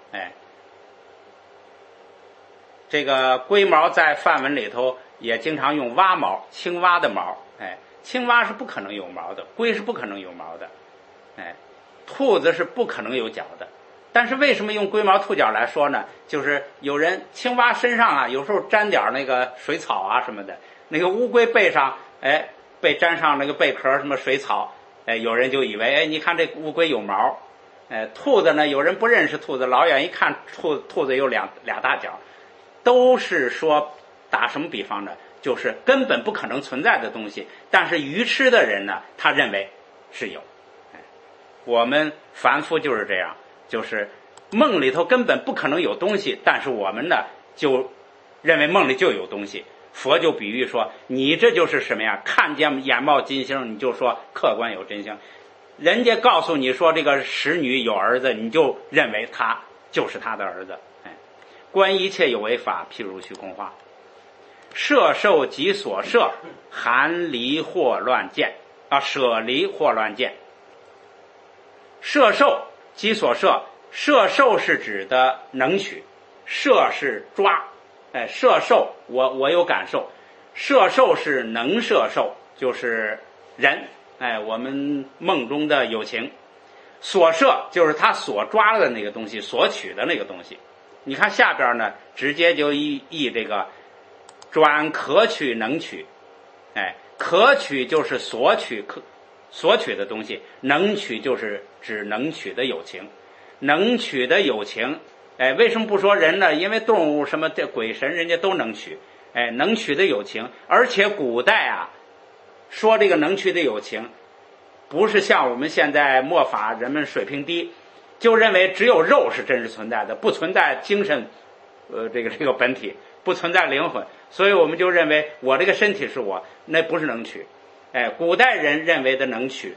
这个龟毛在梵文里头也经常用蛙毛，青蛙的毛。青蛙是不可能有毛的，龟是不可能有毛的，兔子是不可能有角的。但是为什么用龟毛兔角来说呢？就是有人青蛙身上啊，有时候沾点那个水草啊什么的，那个乌龟背上被沾上那个贝壳什么水草，有人就以为你看这乌龟有毛。兔子呢，有人不认识兔子，老远一看兔子有俩大角，都是说打什么比方呢？就是根本不可能存在的东西，但是愚痴的人呢，他认为是有。我们凡夫就是这样，就是梦里头根本不可能有东西，但是我们呢就认为梦里就有东西。佛就比喻说，你这就是什么呀？看见眼冒金星，你就说客观有真星。人家告诉你说这个使女有儿子，你就认为他就是他的儿子。观一切有为法，譬如虚空花。摄受即所摄，含离或乱见舍离或乱见。摄受即所摄，摄受是指的能取，摄是抓，摄受我有感受，摄受是能摄受，就是人，我们梦中的有情。所摄就是他所抓的那个东西，所取的那个东西。你看下边呢，直接就译这个转可取能取。可取就是所取的东西，能取就是指能取的有情。能取的有情，为什么不说人呢？因为动物什么这鬼神人家都能取，能取的有情。而且古代啊，说这个能取的有情，不是像我们现在末法人们水平低，就认为只有肉是真实存在的，不存在精神，这个本体，不存在灵魂，所以我们就认为我这个身体是我，那不是能取。古代人认为的能取，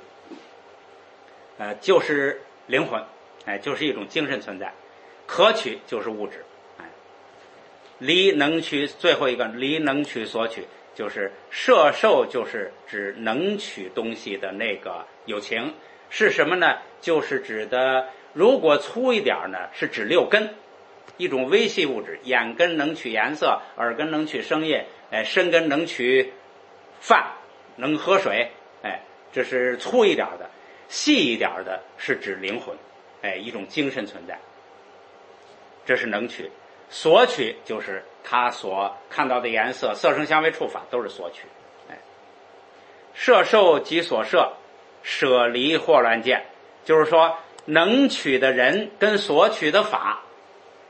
就是灵魂，就是一种精神存在。可取就是物质。离能取，最后一个离能取所取，就是摄受，就是指能取东西的那个有情。是什么呢？就是指的，如果粗一点呢，是指六根，一种微细物质。眼根能取颜色，耳根能取声音，身根能取饭，能喝水，这是粗一点的。细一点的是指灵魂，一种精神存在，这是能取。所取就是他所看到的颜色，色声香味触法都是所取。摄受即所摄，舍离或乱见，就是说能取的人跟所取的法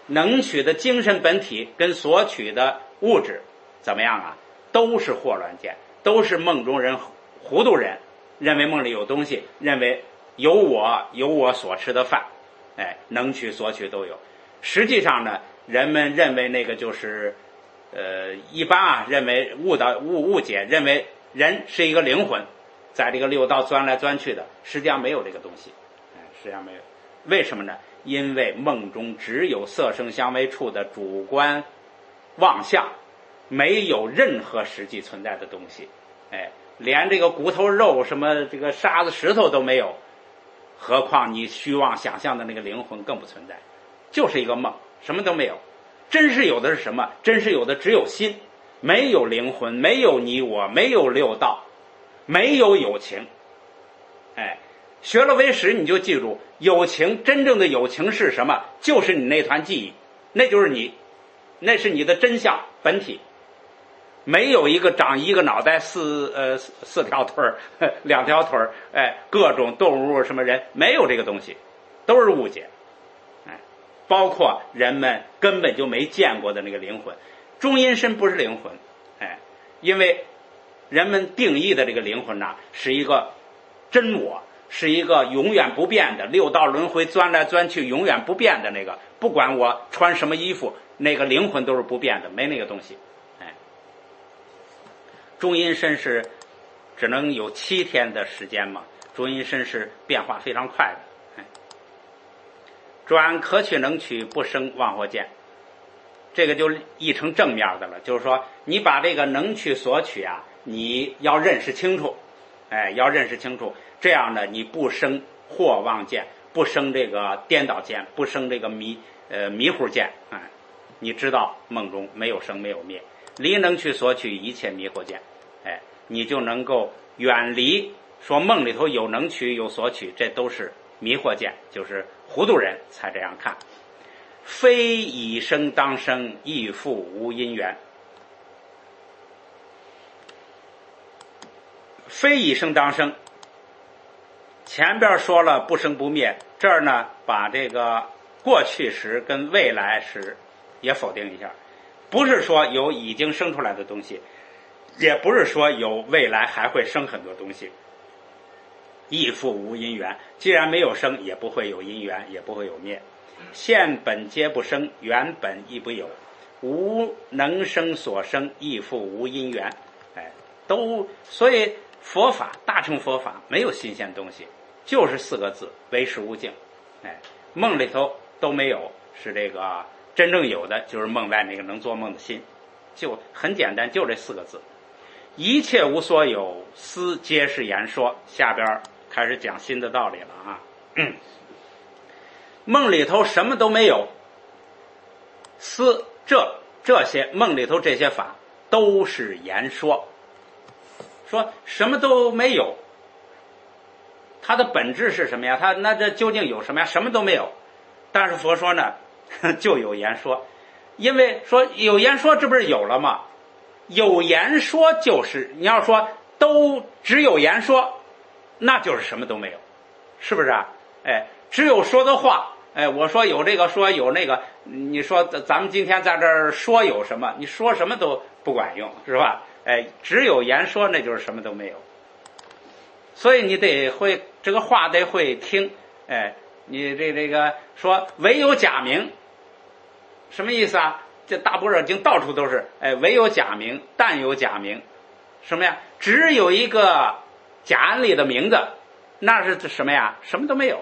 能取的精神本体跟所取的物质怎么样啊？都是惑乱见，都是梦中人糊涂人，认为梦里有东西，认为有我所吃的饭，能取所取都有。实际上呢，人们认为那个就是一般认为误解，认为人是一个灵魂，在这个六道钻来钻去的，实际上没有这个东西，实际上没有。为什么呢？因为梦中只有色声香味触的主观妄象，没有任何实际存在的东西，连这个骨头肉什么这个沙子石头都没有，何况你虚妄想象的那个灵魂更不存在，就是一个梦，什么都没有。真是有的是什么？真是有的只有心，没有灵魂，没有你我，没有六道，没有友情。学了唯识你就记住，友情，真正的友情是什么？就是你那团记忆，那就是你，那是你的真相本体。没有一个长一个脑袋四条腿两条腿各种动物什么人，没有这个东西，都是误解。包括人们根本就没见过的那个灵魂，中阴身不是灵魂，因为人们定义的这个灵魂呢，是一个真我，是一个永远不变的，六道轮回钻来钻去永远不变的那个，不管我穿什么衣服，那个灵魂都是不变的，没那个东西。中阴身是只能有7天的时间嘛，中阴身是变化非常快的。转可取能取，不生妄惑见，这个就译成正面的了，就是说你把这个能取所取啊，你要认识清楚，要认识清楚，这样呢你不生惑妄见，不生这个颠倒见，不生这个迷糊见，你知道梦中没有生没有灭，离能取所取一切迷惑见，你就能够远离说梦里头有能取有所取，这都是迷惑见，就是糊涂人才这样看。非以生当生，亦复无因缘。非以生当生，前边说了不生不灭，这儿呢把这个过去时跟未来时也否定一下，不是说有已经生出来的东西，也不是说有未来还会生很多东西。亦复无因缘，既然没有生，也不会有因缘，也不会有灭。现本皆不生，原本亦不有，无能生所生，亦复无因缘。所以佛法，大乘佛法没有新鲜东西，就是4个字：唯识无境。梦里头都没有，是这个真正有的，就是梦外那个能做梦的心，就很简单，就这4个字。一切无所有，思皆是言说。下边开始讲新的道理了啊。梦里头什么都没有，思这些梦里头这些法都是言说，说什么都没有，它的本质是什么呀？它那这究竟有什么呀？什么都没有。但是佛说呢，就有言说，因为说有言说，这不是有了吗？有言说就是你要说都只有言说，那就是什么都没有，是不是啊？只有说的话，我说有这个，说有那个，你说咱们今天在这儿说有什么，你说什么都不管用，是吧？只有言说，那就是什么都没有。所以你得会这个话得会听，你这个说唯有假名，什么意思啊？这大般若经到处都是，唯有假名，但有假名，什么呀？只有一个假案例的名字，那是什么呀？什么都没有，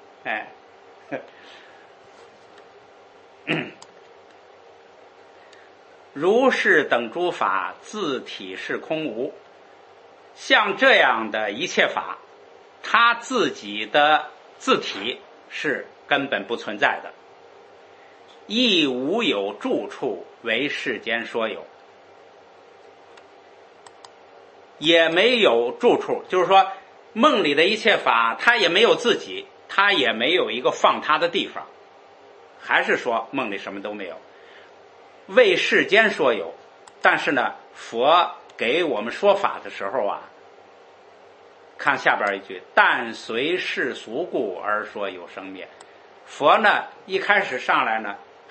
如是等诸法，自体是空无。像这样的一切法，它自己的自体是根本不存在的，亦无有住处，为世间说有。也没有住处，就是说梦里的一切法它也没有自己，它也没有一个放它的地方，还是说梦里什么都没有，为世间说有。但是呢，佛给我们说法的时候啊，看下边一句，但随世俗故而说有生灭。佛呢一开始上来呢，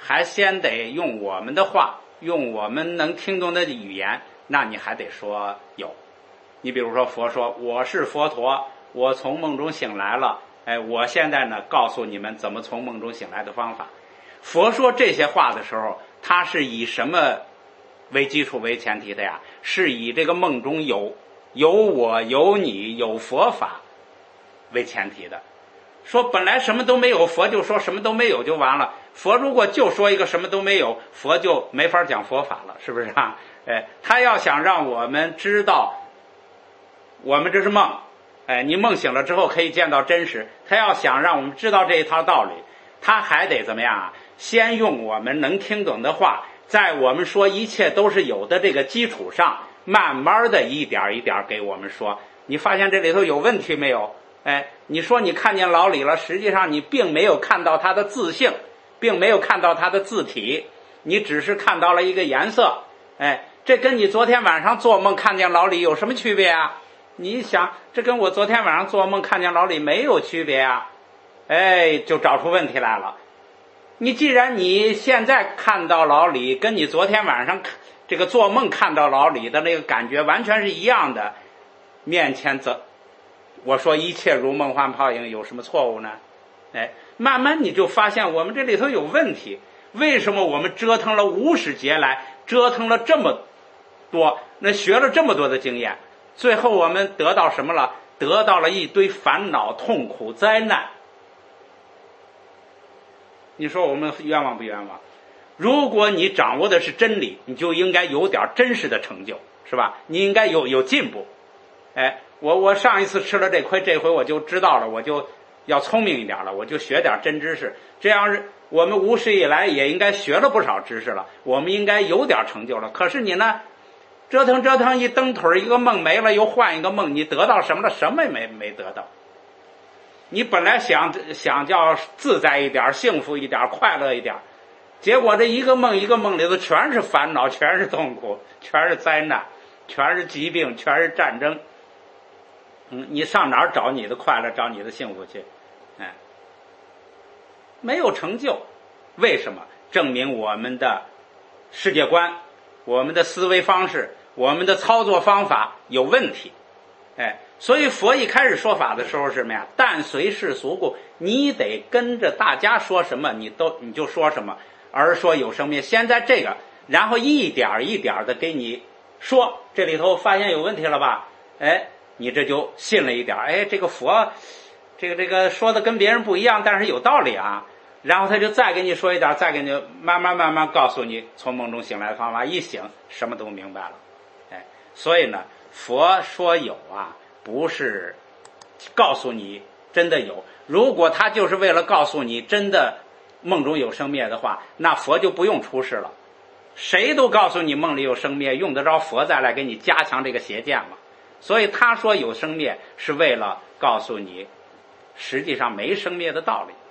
还先得用我们的话，用我们能听懂的语言，那你还得说有。你比如说佛说我是佛陀，我从梦中醒来了，我现在呢告诉你们怎么从梦中醒来的方法。佛说这些话的时候，他是以什么为基础为前提的呀？是以这个梦中有我有你有佛法为前提的。说本来什么都没有，佛就说什么都没有就完了。佛如果就说一个什么都没有，佛就没法讲佛法了，是不是啊？他要想让我们知道我们这是梦，你梦醒了之后可以见到真实。他要想让我们知道这一套道理，他还得怎么样啊？先用我们能听懂的话，在我们说一切都是有的这个基础上，慢慢的一点一点给我们说。你发现这里头有问题没有？你说你看见老李了，实际上你并没有看到他的自性，并没有看到他的字体，你只是看到了一个颜色。这跟你昨天晚上做梦看见老李有什么区别啊？你想，这跟我昨天晚上做梦看见老李没有区别啊。就找出问题来了。你既然你现在看到老李跟你昨天晚上这个做梦看到老李的那个感觉完全是一样的，面前我说一切如梦幻泡影，有什么错误呢？慢慢你就发现我们这里头有问题。为什么我们折腾了50节来，折腾了这么多，那学了这么多的经验，最后我们得到什么了？得到了一堆烦恼、痛苦、灾难。你说我们冤枉不冤枉？如果你掌握的是真理，你就应该有点真实的成就，是吧？你应该有进步。我上一次吃了这亏，这回我就知道了，我就要聪明一点了，我就学点真知识。这样我们无始以来也应该学了不少知识了，我们应该有点成就了。可是你呢，折腾一蹬腿，一个梦没了，又换一个梦，你得到什么了？什么也没得到。你本来想叫自在一点，幸福一点，快乐一点，结果这一个梦一个梦里头全是烦恼，全是痛苦，全是灾难，全是疾病，全是战争。你上哪儿找你的快乐，找你的幸福去？没有成就。为什么？证明我们的世界观，我们的思维方式，我们的操作方法有问题。所以佛一开始说法的时候是什么呀？但随世俗故，你得跟着大家说什么你就说什么，而说有生灭。现在这个，然后一点一点的给你说，这里头发现有问题了吧？你这就信了一点。这个佛这个说的跟别人不一样，但是有道理啊。然后他就再给你说一点，再给你慢慢告诉你从梦中醒来的方法，一醒什么都明白了。所以呢，佛说有啊，不是告诉你真的有。如果他就是为了告诉你真的梦中有生灭的话，那佛就不用出世了。谁都告诉你梦里有生灭，用得着佛再来给你加强这个邪见吗？所以他说有生灭是为了告诉你实际上没生灭的道理。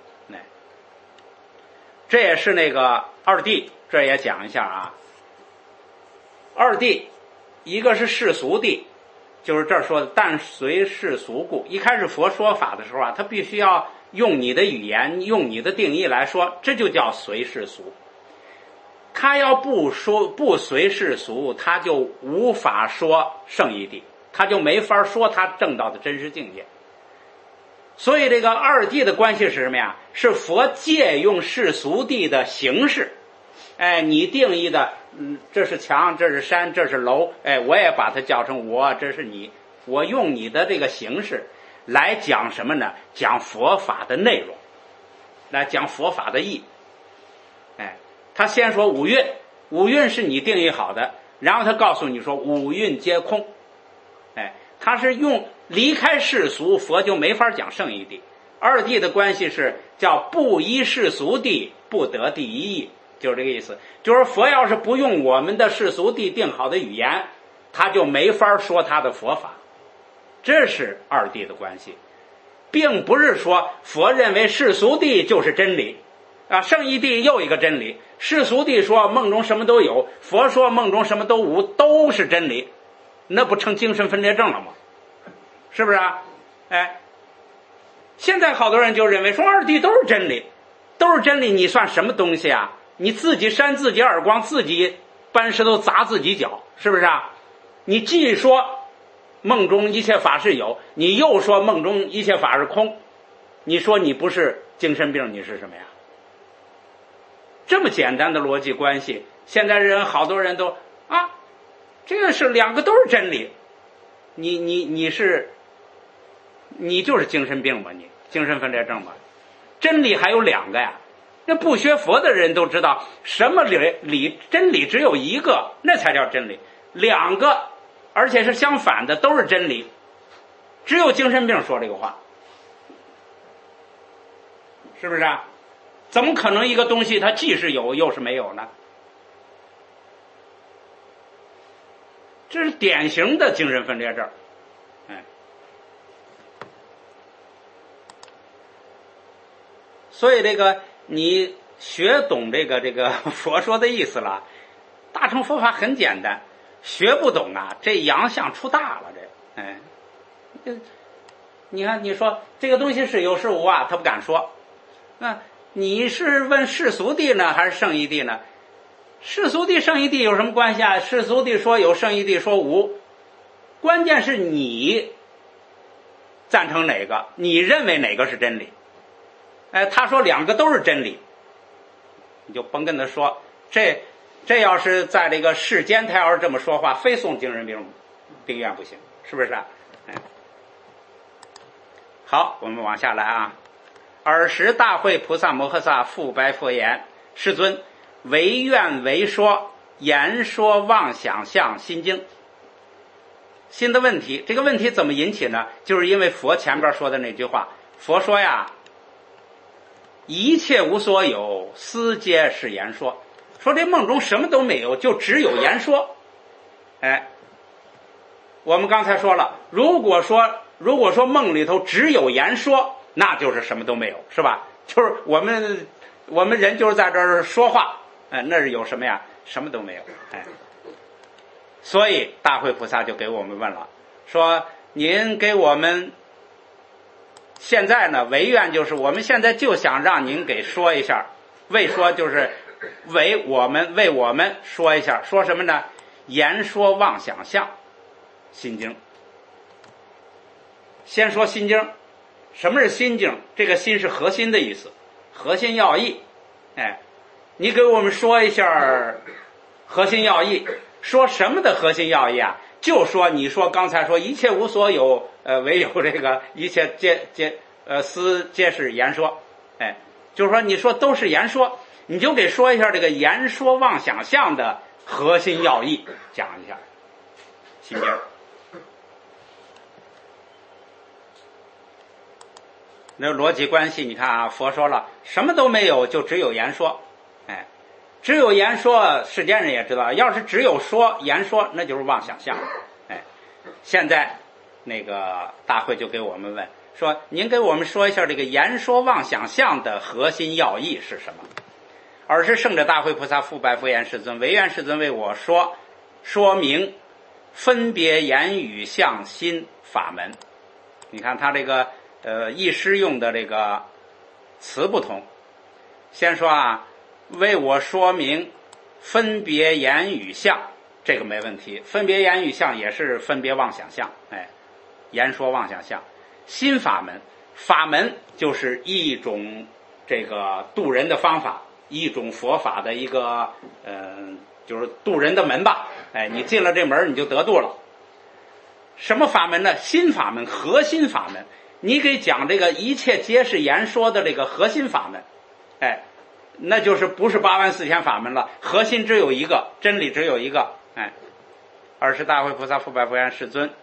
这也是那个二谛，这也讲一下啊。二谛一个是世俗谛，就是这儿说的但随世俗故。一开始佛说法的时候啊，他必须要用你的语言，用你的定义来说，这就叫随世俗。他要不随世俗，他就无法说圣义谛，他就没法说他证到的真实境界。所以这个二谛的关系是什么呀？是佛借用世俗谛的形式。你定义的这是墙，这是山，这是楼，我也把它叫成我，这是你。我用你的这个形式来讲什么呢？讲佛法的内容，来讲佛法的义。他先说五蕴，五蕴是你定义好的，然后他告诉你说五蕴皆空。他是用离开世俗，佛就没法讲圣义谛。二谛的关系是叫不依世俗谛，不得第一义，就是这个意思。就是佛要是不用我们的世俗谛定好的语言，他就没法说他的佛法。这是二谛的关系，并不是说佛认为世俗谛就是真理啊，圣义谛又一个真理。世俗谛说梦中什么都有，佛说梦中什么都无，都是真理，那不成精神分裂症了吗？是不是啊？现在好多人就认为说二谛都是真理，都是真理，你算什么东西啊？ 你自己扇自己耳光，自己搬石头砸自己脚，是不是啊？你既说梦中一切法是有，你又说梦中一切法是空，你说你不是精神病，你是什么呀？这么简单的逻辑关系，现在人好多人都这个是两个都是真理，你就是精神病吧？你精神分裂症吧？真理还有两个呀。那不学佛的人都知道，什么理真理只有一个，那才叫真理。两个，而且是相反的，都是真理。只有精神病说这个话，是不是啊？怎么可能一个东西它既是有又是没有呢？这是典型的精神分裂症。所以这个你学懂这个佛说的意思了，大乘佛法很简单，学不懂啊，这洋相出大了。你看你说这个东西是有是无啊，他不敢说。那你是问世俗谛呢还是圣义谛呢？世俗谛圣义谛有什么关系啊？世俗谛说有，圣义谛说无，关键是你赞成哪个，你认为哪个是真理。他说两个都是真理，你就甭跟他说。这要是在这个世间，他要是这么说话，非送精神病院不行，是不是啊？好，我们往下来啊。尔时大会菩萨摩诃萨复白佛言：世尊，唯愿为说，言说妄想相心经。新的问题，这个问题怎么引起呢？就是因为佛前边说的那句话，佛说呀，一切无所有，斯皆是言说。说这梦中什么都没有，就只有言说。我们刚才说了，如果说梦里头只有言说，那就是什么都没有，是吧？就是我们人就是在这儿说话，那是有什么呀？什么都没有。所以大慧菩萨就给我们问了，说您给我们现在呢，唯愿就是我们现在就想让您给说一下，为说就是为我们说一下，说什么呢？言说妄想相心经。先说心经，什么是心经？这个心是核心的意思，核心要义。你给我们说一下核心要义。说什么的核心要义啊？就说你说刚才说一切无所有，唯有这个一切斯皆是言说。就是说你说都是言说，你就给说一下这个言说妄想相的核心要义，讲一下心经。那逻辑关系，你看啊，佛说了什么都没有，就只有言说。只有言说，世间人也知道，要是只有言说，那就是妄想相。现在那个大会就给我们问说，您给我们说一下这个言说妄想相的核心要义是什么？尔时圣者大慧菩萨复白佛言：世尊，唯愿世尊为我说明分别言语相心法门。你看他这个译诗用的这个词不同。先说啊，为我说明分别言语相，这个没问题。分别言语相也是分别妄想相，言说妄想相。心法门，法门就是一种这个度人的方法，一种佛法的一个就是度人的门吧。你进了这门你就得度了。什么法门呢？心法门，核心法门。你给讲这个一切皆是言说的这个核心法门，那就是不是84000法门了，核心只有一个，真理只有一个。尔时大慧菩萨复白佛言：世尊，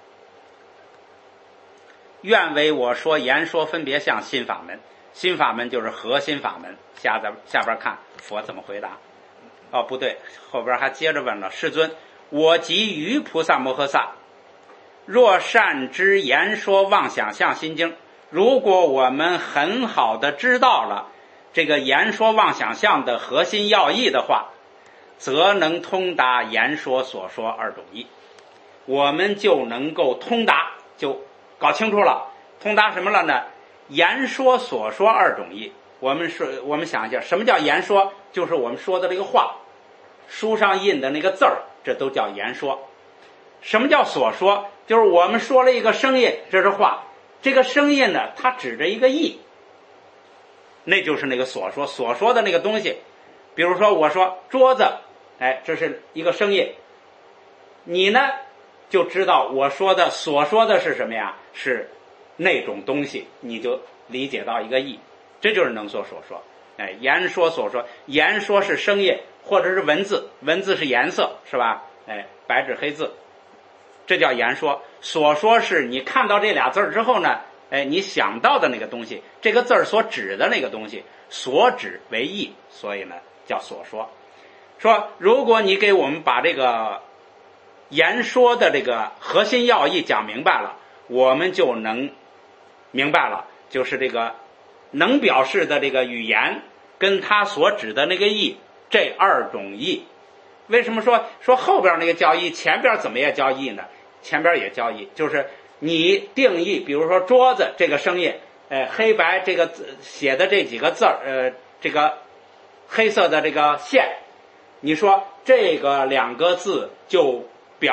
愿为我说言说分别相心法门。心法门就是核心法门。下边看佛怎么回答。不对，后边还接着问了：世尊，我及于菩萨摩诃萨，若善知言说妄想相心经，如果我们很好的知道了这个言说妄想相的核心要义的话，则能通达言说所说二种义。我们就能够通达，就搞清楚了。通达什么了呢？言说所说二种义。 我们想一下，什么叫言说？就是我们说的这个话，书上印的那个字儿，这都叫言说。什么叫所说？就是我们说了一个声音，这是话，这个声音呢，它指着一个意，那就是那个所说，所说的那个东西。比如说我说桌子，哎，这是一个声音，你呢就知道我说的所说的是什么呀？是那种东西，你就理解到一个意，这就是能说所说。哎，言说所说，言说是声音或者是文字，文字是颜色，是吧？哎，白纸黑字，这叫言说。所说是你看到这俩字之后呢，哎，你想到的那个东西，这个字所指的那个东西，所指为意，所以呢叫所说。说如果你给我们把这个言说的这个核心要义讲明白了，我们就能明白了，就是这个能表示的这个语言跟它所指的那个意，这二种意。为什么说后边那个叫义，前边怎么也叫义呢？前边也叫义，就是你定义，比如说桌子这个声音，黑白这个写的这几个字这个黑色的这个线，你说这个两个字就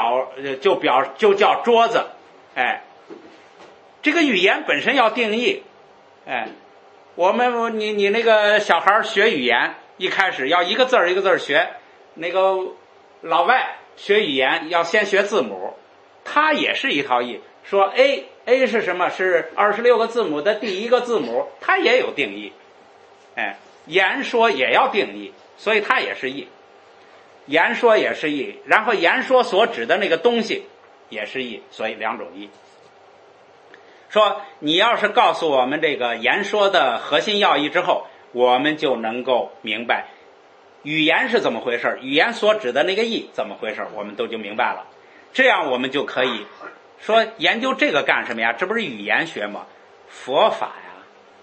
叫桌子，哎，这个语言本身要定义，哎，你那个小孩学语言，一开始要一个字儿一个字儿学，那个老外学语言要先学字母，他也是一套意，说 A 是什么？是26个字母的第一个字母，它也有定义，哎，言说也要定义，所以它也是义。言说也是义，然后言说所指的那个东西也是义，所以两种义。说你要是告诉我们这个言说的核心要义之后，我们就能够明白语言是怎么回事，语言所指的那个义怎么回事，我们都就明白了。这样我们就可以说研究这个干什么呀？这不是语言学吗？佛法呀，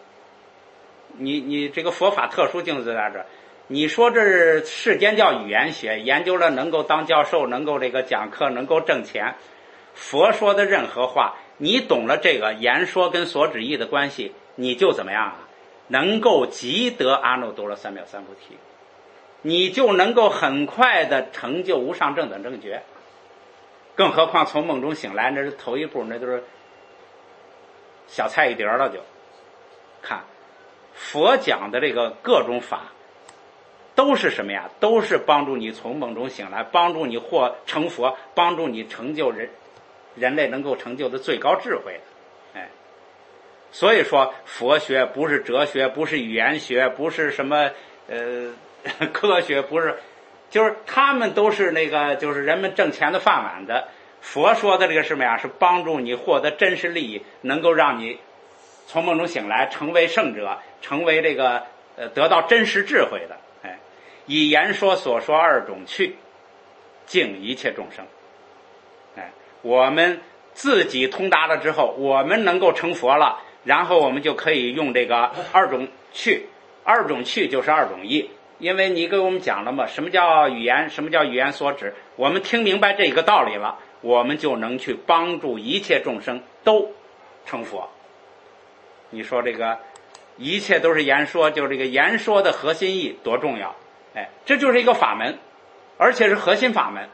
你这个佛法特殊性就在这儿。你说这世间叫语言学，研究了能够当教授，能够这个讲课，能够挣钱。佛说的任何话，你懂了这个言说跟所指义的关系，你就怎么样啊？能够即得阿耨多罗三藐三菩提，你就能够很快的成就无上正等正觉。更何况从梦中醒来，那是头一步，那就是小菜一碟了。就看佛讲的这个各种法都是什么呀？都是帮助你从梦中醒来，帮助你或成佛，帮助你成就人类能够成就的最高智慧的。哎，所以说佛学不是哲学，不是语言学，不是什么科学，不是，就是他们都是那个就是人们挣钱的饭碗的。佛说的这个什么呀？是帮助你获得真实利益，能够让你从梦中醒来，成为圣者，成为这个得到真实智慧的。哎，以言说所说二种去，敬一切众生。哎，我们自己通达了之后，我们能够成佛了，然后我们就可以用这个二种去，二种去就是二种义。因为你给我们讲了嘛，什么叫语言，什么叫语言所指，我们听明白这个道理了，我们就能去帮助一切众生都成佛。你说这个一切都是言说，就这个言说的核心意多重要。哎，这就是一个法门，而且是核心法门。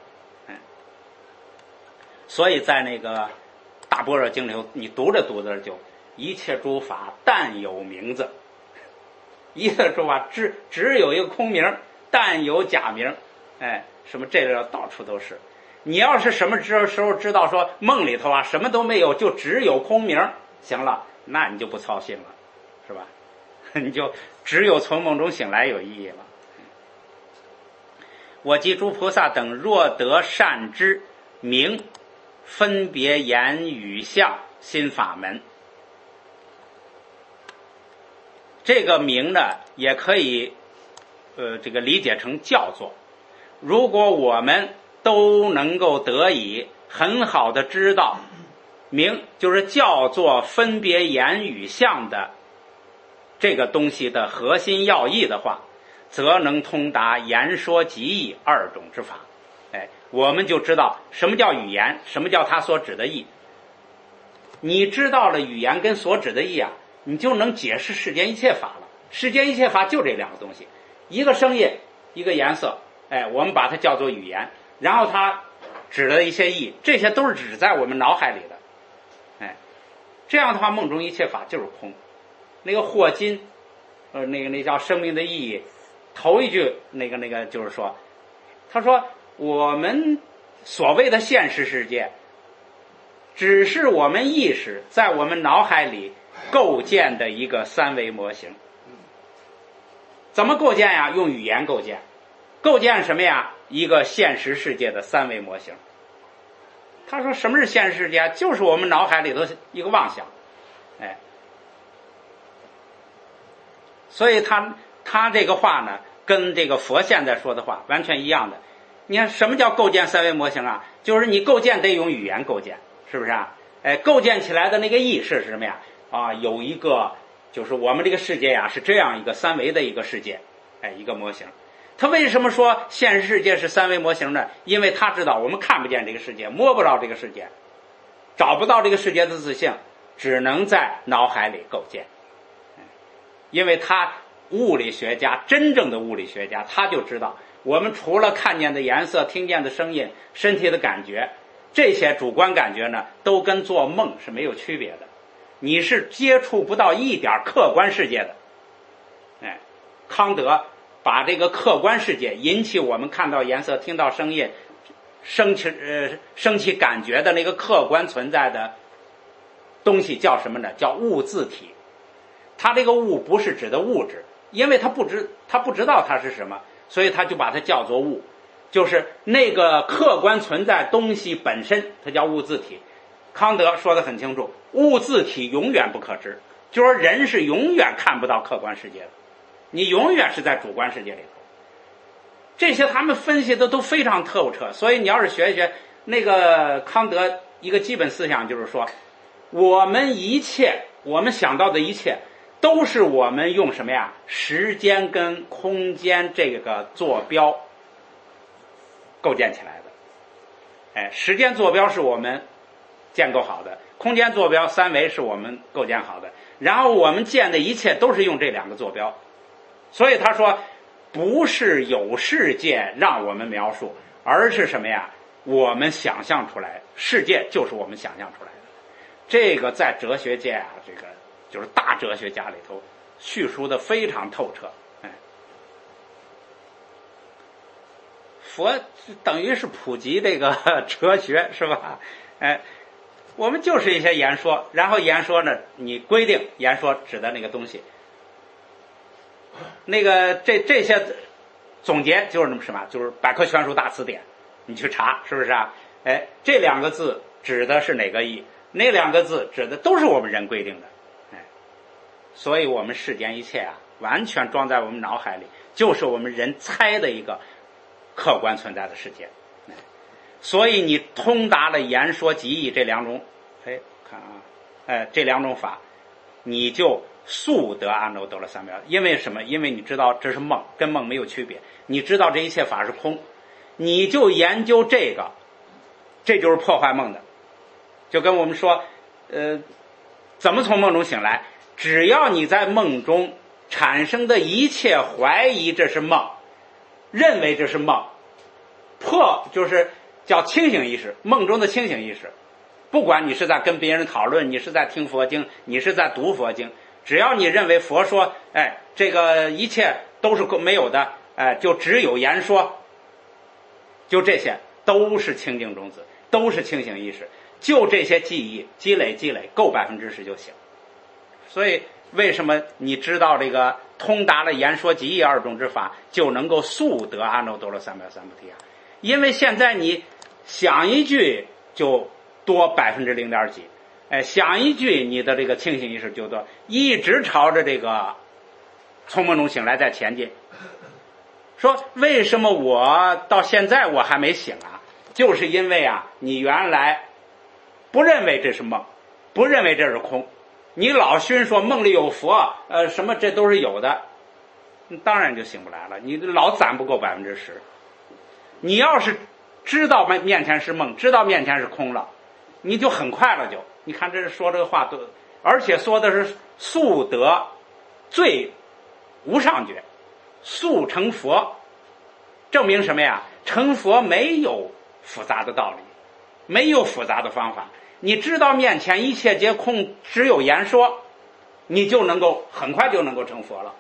所以在那个大般若经里头，你读着读着就一切诸法但有名字，一切诸法只有一个空名，但有假名。哎，什么这个到处都是。你要是什么时候知道说梦里头啊什么都没有，就只有空名，行了，那你就不操心了，是吧？你就只有从梦中醒来有意义了。我及诸菩萨等若得善知明分别言语相心法门，这个名呢也可以这个理解成叫做，如果我们都能够得以很好的知道明就是叫做分别言语相的这个东西的核心要义的话，则能通达言说即义二种之法。哎，我们就知道什么叫语言，什么叫它所指的义。你知道了语言跟所指的义啊，你就能解释世间一切法了。 世间一切法就这两个东西，一个声音，一个颜色，我们把它叫做语言，然后它指的一些意，这些都是指在我们脑海里的，这样的话，梦中一切法就是空。那个霍金，那叫生命的意义，头一句那个就是说，他说我们所谓的现实世界，只是我们意识在我们脑海里构建的一个三维模型。怎么构建呀？用语言构建。构建什么呀？一个现实世界的三维模型。他说什么是现实世界？就是我们脑海里头一个妄想。所以他这个话呢，跟这个佛现在说的话完全一样的。你看什么叫构建三维模型啊？就是你构建得用语言构建，是不是啊？构建起来的那个意识是什么呀？有一个就是我们这个世界呀，是这样一个三维的一个世界，一个模型。他为什么说现实世界是三维模型呢？因为他知道我们看不见这个世界，摸不着这个世界，找不到这个世界的自性，只能在脑海里构建。因为他物理学家，真正的物理学家，他就知道我们除了看见的颜色、听见的声音、身体的感觉，这些主观感觉呢，都跟做梦是没有区别的。你是接触不到一点客观世界的。康德把这个客观世界引起我们看到颜色、听到声音、升起感觉的那个客观存在的东西叫什么呢？叫物自体。他这个物不是指的物质，因为他不知道它是什么，所以他就把它叫做物，就是那个客观存在东西本身，它叫物自体。康德说得很清楚，物自体永远不可知，就是说人是永远看不到客观世界的，你永远是在主观世界里头。这些他们分析的都非常透彻，所以你要是学一学那个康德一个基本思想，就是说我们想到的一切都是我们用什么呀？时间跟空间这个坐标构建起来的。时间坐标是我们建构好的，空间坐标三维是我们构建好的，然后我们建的一切都是用这两个坐标。所以他说不是有世界让我们描述，而是什么呀？我们想象出来，世界就是我们想象出来的。这个在哲学界啊，这个就是大哲学家里头叙述的非常透彻。佛等于是普及这个哲学，是吧？我们就是一些言说，然后言说呢，你规定言说指的那个东西，那个这些总结就是那么什么，就是百科全书大词典，你去查，是不是啊？这两个字指的是哪个意？那两个字指的都是我们人规定的。所以我们世间一切啊，完全装在我们脑海里，就是我们人猜的一个客观存在的世界。所以你通达了言说集意这两种，看啊，这两种法，你就速得阿耨多罗三藐。因为什么？因为你知道这是梦，跟梦没有区别。你知道这一切法是空，你就研究这个，这就是破坏梦的。就跟我们说，怎么从梦中醒来？只要你在梦中产生的一切怀疑这是梦，认为这是梦，就是叫清醒意识，梦中的清醒意识。不管你是在跟别人讨论，你是在听佛经，你是在读佛经，只要你认为佛说，这个一切都是没有的，就只有言说，就这些都是清净种子，都是清醒意识，就这些记忆积累够10%就行。所以为什么你知道这个通达了言说集意二种之法，就能够速得阿耨多罗三藐三菩提啊？因为现在你想一句就多0.几，想一句你的这个清醒意识就多，一直朝着这个从梦中醒来在前进。说为什么我到现在我还没醒啊？就是因为啊，你原来不认为这是梦，不认为这是空，你老熏说梦里有佛，什么这都是有的，当然就醒不来了。你老攒不够10%。你要是知道面前是梦，知道面前是空了，你就很快了就。你看这是说这个话，而且说的是速得最无上觉，速成佛。证明什么呀？成佛没有复杂的道理，没有复杂的方法，你知道面前一切皆空，只有言说，你就能够很快就能够成佛了。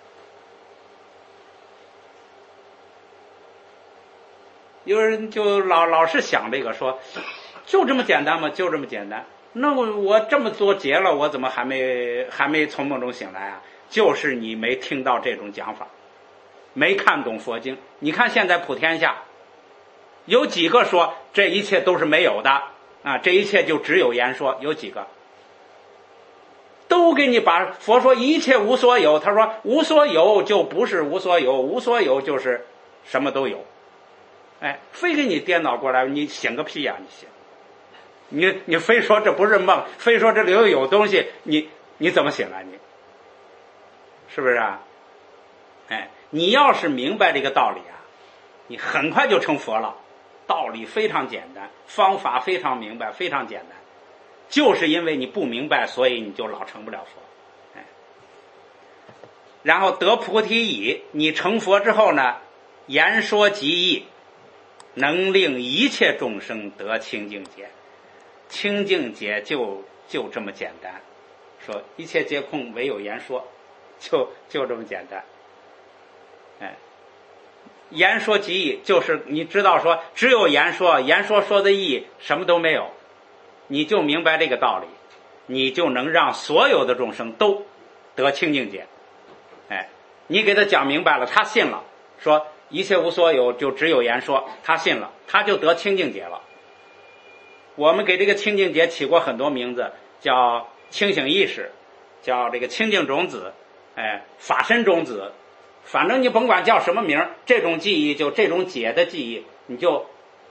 有人就老是想这个，说就这么简单吗？就这么简单？那我这么多劫了，我怎么还没从梦中醒来啊？就是你没听到这种讲法，没看懂佛经。你看现在普天下有几个说这一切都是没有的啊？这一切就只有言说，有几个？都给你把佛说一切无所有，他说无所有就不是无所有，无所有就是什么都有。哎，非给你颠倒过来，你醒个屁呀！你非说这不是梦，非说这里头有东西，你怎么醒啊？你是不是啊？哎，你要是明白这个道理啊，你很快就成佛了。道理非常简单，方法非常明白，非常简单。就是因为你不明白，所以你就老成不了佛。哎，然后得菩提已，你成佛之后呢，言说即义，能令一切众生得清净解。清净解就这么简单，说一切皆空，唯有言说，就这么简单。哎，言说即义，就是你知道说只有言说，言说说的义什么都没有，你就明白这个道理，你就能让所有的众生都得清净解。哎，你给他讲明白了，他信了，说一切无所有，就只有言说，他信了，他就得清净解了。我们给这个清净解起过很多名字，叫清醒意识，叫这个清净种子，哎，法身种子，反正你甭管叫什么名，这种记忆就这种解的记忆，你就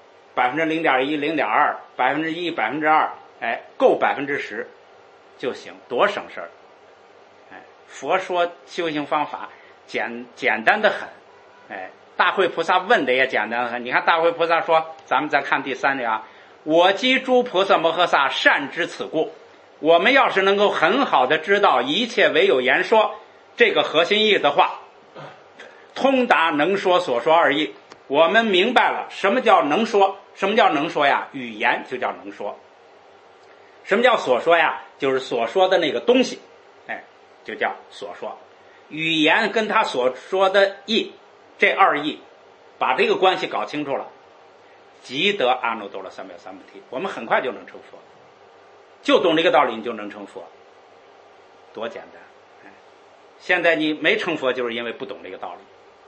0.1%、0.2%、1%、2%，哎，够10%就行，多省事儿。哎，佛说修行方法简单的很，哎，大慧菩萨问的也简单的很。你看大慧菩萨说，咱们再看第3章，我积诸菩萨摩诃萨善知此故。我们要是能够很好的知道一切唯有言说这个核心意的话，通达能说所说二义，我们明白了什么叫能说。什么叫能说呀？语言就叫能说。什么叫所说呀？就是所说的那个东西，哎，就叫所说。语言跟他所说的义，这二义，把这个关系搞清楚了，即得阿耨多罗三藐三菩提，我们很快就能成佛。就懂这个道理，你就能成佛，多简单！哎，现在你没成佛，就是因为不懂这个道理。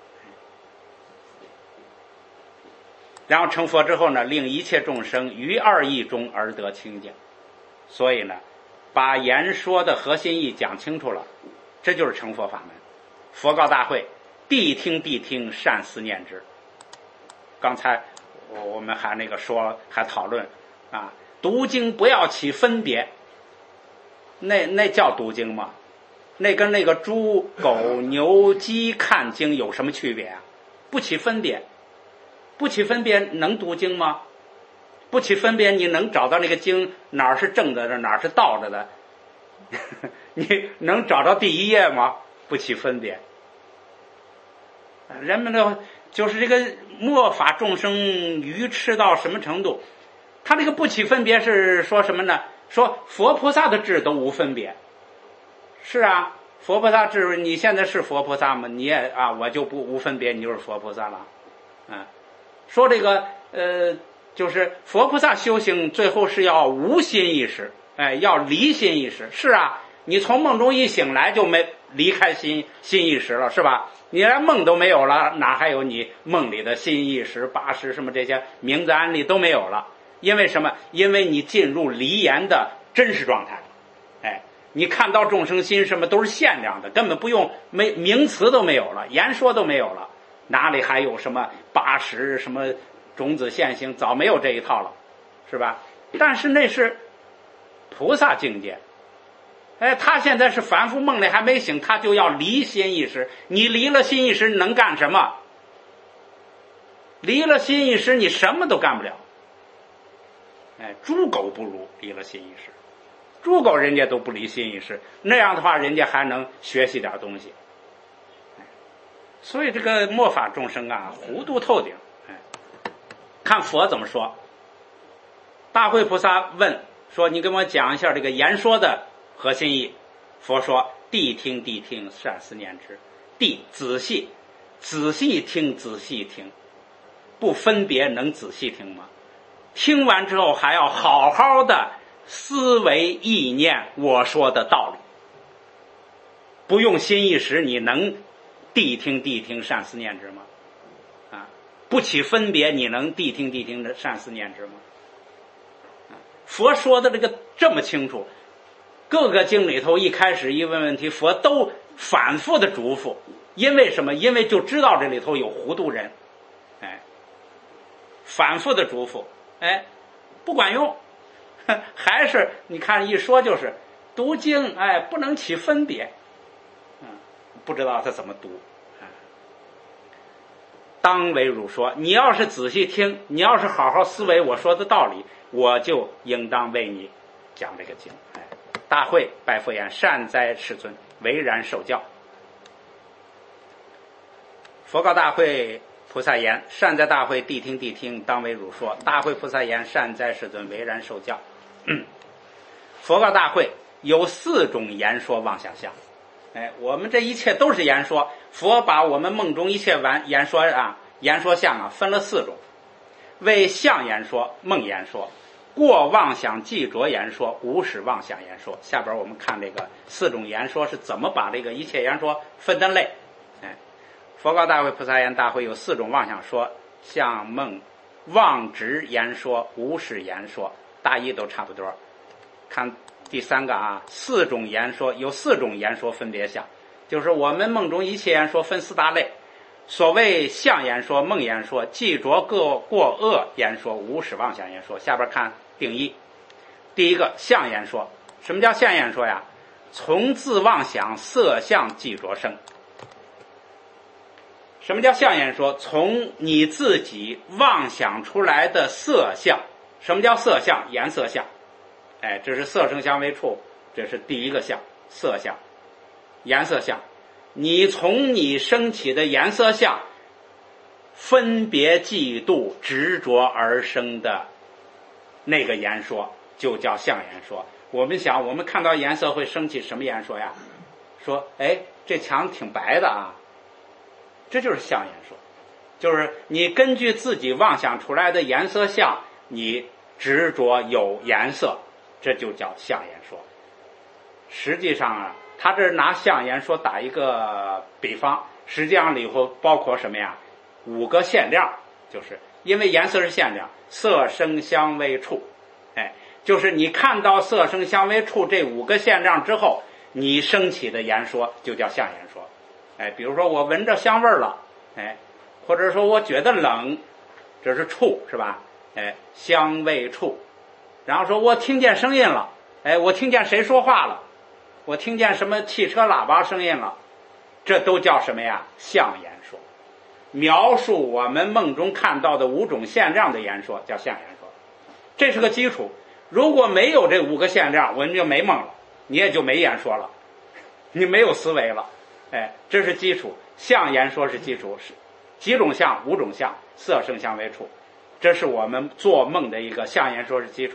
然后成佛之后呢，令一切众生于二义中而得清净。所以呢，把言说的核心意讲清楚了，这就是成佛法门。佛告大会：谛听，善思念之。刚才我们还还讨论啊，读经不要起分别，那叫读经吗？那跟那个猪、狗、牛、鸡看经有什么区别啊？不起分别。不起分别能读经吗？不起分别，你能找到那个经哪儿是正的，哪儿是倒着的？你能找到第一页吗？不起分别。人们的就是这个末法众生愚痴到什么程度？他这个不起分别是说什么呢？说佛菩萨的智都无分别。是啊，佛菩萨智，你现在是佛菩萨吗？你也啊，我就不无分别，你就是佛菩萨了。说这个就是佛菩萨修行最后是要无心意识，哎，要离心意识。是啊，你从梦中一醒来就没离开心意识了，是吧？你连梦都没有了，哪还有你梦里的心意识、八识什么这些名字案例都没有了？因为什么？因为你进入离言的真实状态。哎，你看到众生心什么都是限量的，根本不用名词都没有了，言说都没有了。哪里还有什么八识什么种子现行，早没有这一套了，是吧？但是那是菩萨境界。哎，他现在是凡夫梦里还没醒，他就要离心意识。你离了心意识能干什么？离了心意识你什么都干不了。哎，猪狗不如离了心意识，猪狗人家都不离心意识，那样的话人家还能学习点东西。 所以这个末法众生啊，糊涂透顶。看佛怎么说。大慧菩萨问说：“你跟我讲一下这个言说的核心意。”佛说：“谛听，谛听，善思念之。谛，仔细听，仔细听，不分别，能仔细听吗？听完之后还要好好的思维意念我说的道理。不用心一时，你能谛听，谛听，善思念之吗？不起分别，你能谛听，谛听的善思念之吗？佛说的这个这么清楚，各个经里头一开始一问问题，佛都反复的嘱咐。因为什么？因为就知道这里头有糊涂人，反复的嘱咐，不管用，还是你看一说就是读经，不能起分别，不知道他怎么读。当为汝说，你要是仔细听，你要是好好思维我说的道理，我就应当为你讲这个经。大慧拜佛言：善哉世尊，唯然受教。佛告大慧菩萨言：善哉大慧，谛听，谛听，当为汝说。大慧菩萨言：善哉世尊，唯然受教。佛告大慧：有4种言说妄想相。我们这一切都是言说。佛把我们梦中一切言说相分了4种，为相言说、梦言说、过妄想记着言说、无始妄想言说。下边我们看这个4种言说是怎么把这个一切言说分的类。佛告大慧菩萨言：大慧有4种妄想说：相、梦、妄执言说、无始言说。大意都差不多。看第3个4种言说，有4种言说分别相，就是我们梦中一切言说分4大类。所谓相言说、梦言说、记着过恶言说、无始妄想言说。下边看定义。第一个相言说。什么叫相言说呀？从自妄想色相记着生。什么叫相言说？从你自己妄想出来的色相。什么叫色相？颜色相。这是色声香味触，这是第一个相，色相。颜色相，你从你升起的颜色相分别嫉妒执着而生的那个言说，就叫相言说。我们看到颜色会升起什么言说呀？说这墙挺白的啊，这就是相言说。就是你根据自己妄想出来的颜色相，你执着有颜色，这就叫相言说。实际上他这拿相言说打一个比方，实际上里头包括什么呀？5个限量，就是因为颜色是限量，色声香味触，就是你看到色声香味触这5个限量之后，你升起的言说就叫相言说。比如说我闻着香味了，或者说我觉得冷，这是触，是吧？香味触。然后说我听见声音了，我听见谁说话了，我听见什么汽车喇叭声音了，这都叫什么呀？相言说。描述我们梦中看到的5种限量的言说叫相言说，这是个基础。如果没有这5个限量，我们就没梦了，你也就没言说了，你没有思维了。这是基础，相言说是基础，是几种相？5种相，色声香味触，这是我们做梦的一个相言说是基础。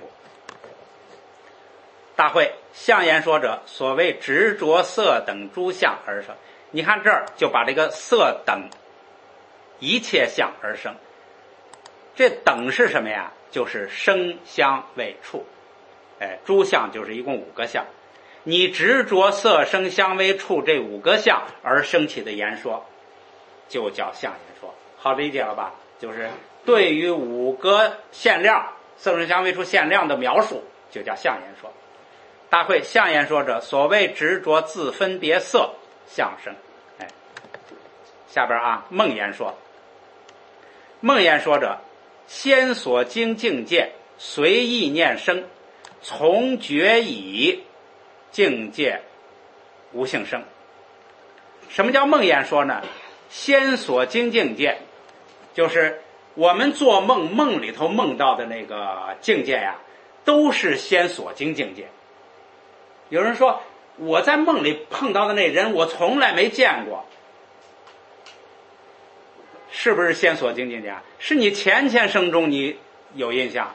大慧，相言说者，所谓执着色等诸相而生。你看这儿就把这个色等一切相而生，这等是什么呀？就是声香味触，诸相就是一共5个相。你执着色声香味触这5个相而生起的言说，就叫相言说。好理解了吧？就是对于5个限量，色声香味触限量的描述，就叫相言说。大慧，相言说者，所谓执着自分别色相生。下边梦言说。梦言说者，先所经境界，随意念生，从觉已，境界无性生。什么叫梦言说呢？先所经境界，就是我们做梦，梦里头梦到的那个境界呀，都是先所经境界。有人说我在梦里碰到的那人我从来没见过， 是不是先所精进见？是你前生中你有印象。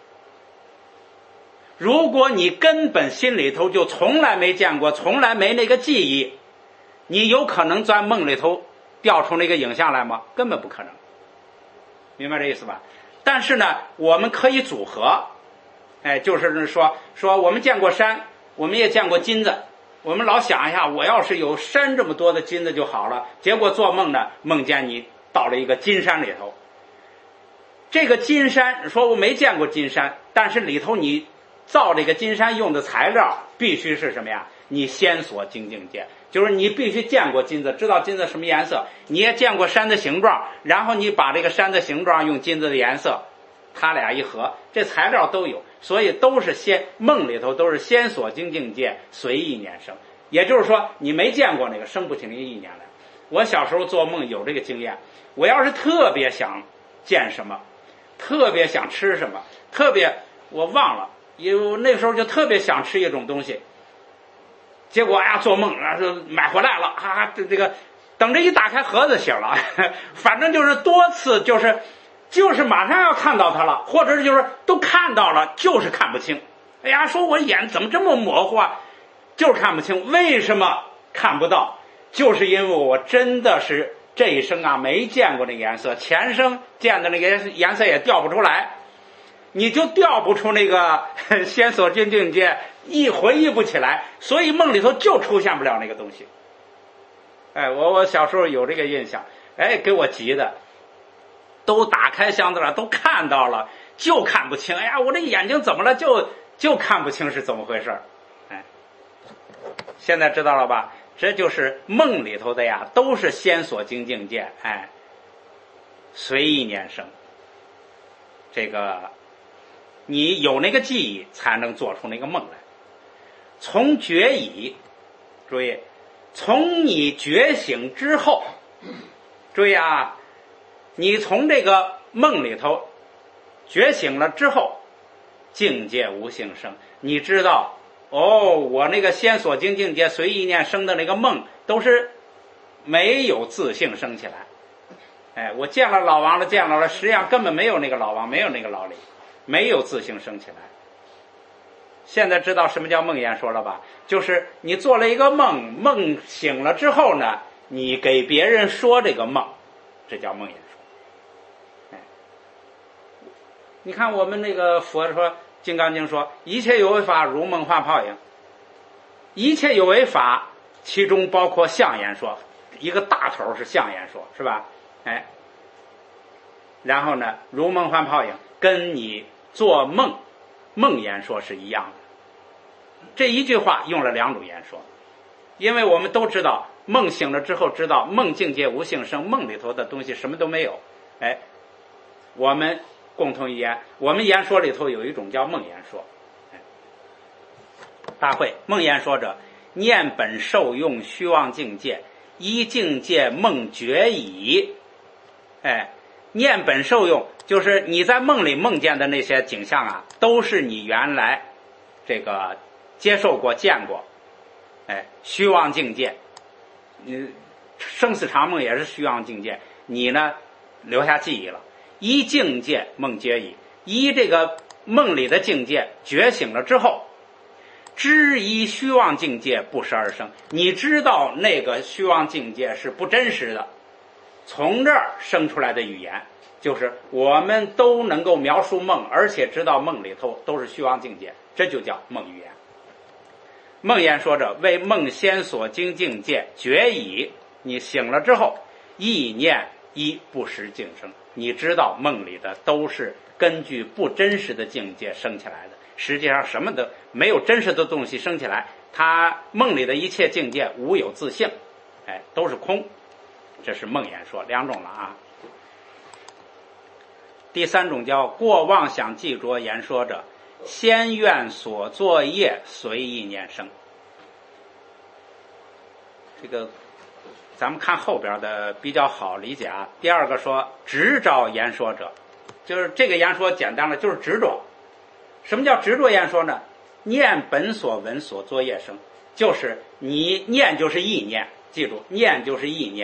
如果你根本心里头就从来没见过，从来没那个记忆，你有可能在梦里头调出那个影像来吗？根本不可能。明白这意思吧？但是呢，我们可以组合，就是说我们见过山，我们也见过金子，我们老想一下，我要是有山这么多的金子就好了。结果做梦呢，梦见你到了一个金山里头。这个金山，说我没见过金山，但是里头你造这个金山用的材料必须是什么呀？你先所精进见，就是你必须见过金子，知道金子什么颜色，你也见过山的形状，然后你把这个山的形状用金子的颜色，它俩一合，这材料都有，所以都是梦里头都是先所精进见，随意念生。也就是说，你没见过那个，生不起那个意念来。我小时候做梦有这个经验，我要是特别想见什么，特别想吃什么，我忘了，因为那时候就特别想吃一种东西，结果做梦就买回来了，这个等着一打开盒子醒了，反正就是多次就是马上要看到它了，或者就是都看到了，就是看不清。哎呀，说我眼怎么这么模糊啊，就是看不清。为什么看不到？就是因为我真的是这一生没见过那个颜色，前生见的那个颜色也调不出来，你就调不出那个先所精进见，回忆不起来，所以梦里头就出现不了那个东西。我小时候有这个印象，给我急的，都打开箱子了，都看到了，就看不清。我这眼睛怎么了？就看不清是怎么回事。现在知道了吧？这就是梦里头的都是先所精进见，随意念生。这个你有那个记忆，才能做出那个梦来。从觉已，注意，从你觉醒之后，注意你从这个梦里头觉醒了之后，境界无性生。你知道，我那个先所精进见随意念生的那个梦，都是没有自性生起来。我见了老王了，见了，实际上根本没有那个老王，没有那个老李，没有自性生起来。现在知道什么叫梦魇说了吧？就是你做了一个梦，梦醒了之后呢，你给别人说这个梦，这叫梦魇说。你看我们那个佛说《金刚经》说，一切有为法如梦幻泡影。一切有为法，其中包括相言说，一个大头是相言说，是吧？然后呢，如梦幻泡影，跟你做梦言说是一样的。这一句话用了两种言说，因为我们都知道，梦醒了之后知道梦境界无性生，梦里头的东西什么都没有。我们共同一言，我们言说里头有一种叫梦言说。大会梦言说者，念本受用虚妄境界，依境界梦觉已。念本受用，就是你在梦里梦见的那些景象都是你原来这个接受过见过。虚妄境界，生死长梦也是虚妄境界，你呢留下记忆了。依境界梦觉已，依这个梦里的境界觉醒了之后，知依虚妄境界不实而生，你知道那个虚妄境界是不真实的，从这儿生出来的语言，就是我们都能够描述梦，而且知道梦里头都是虚妄境界，这就叫梦语言。梦言说者，为梦先所经境界觉已，你醒了之后，意念依不实境生，你知道梦里的都是根据不真实的境界生起来的，实际上什么都没有真实的东西生起来，它梦里的一切境界无有自性，都是空。这是梦言说，两种了第三种叫过妄想记着言说者，先愿所作业随意念生。这个咱们看后边的比较好理解第二个说执着言说者，就是这个言说简单了，就是执着。什么叫执着言说呢？念本所闻所作业生，就是你念就是意念，记住，念就是意念，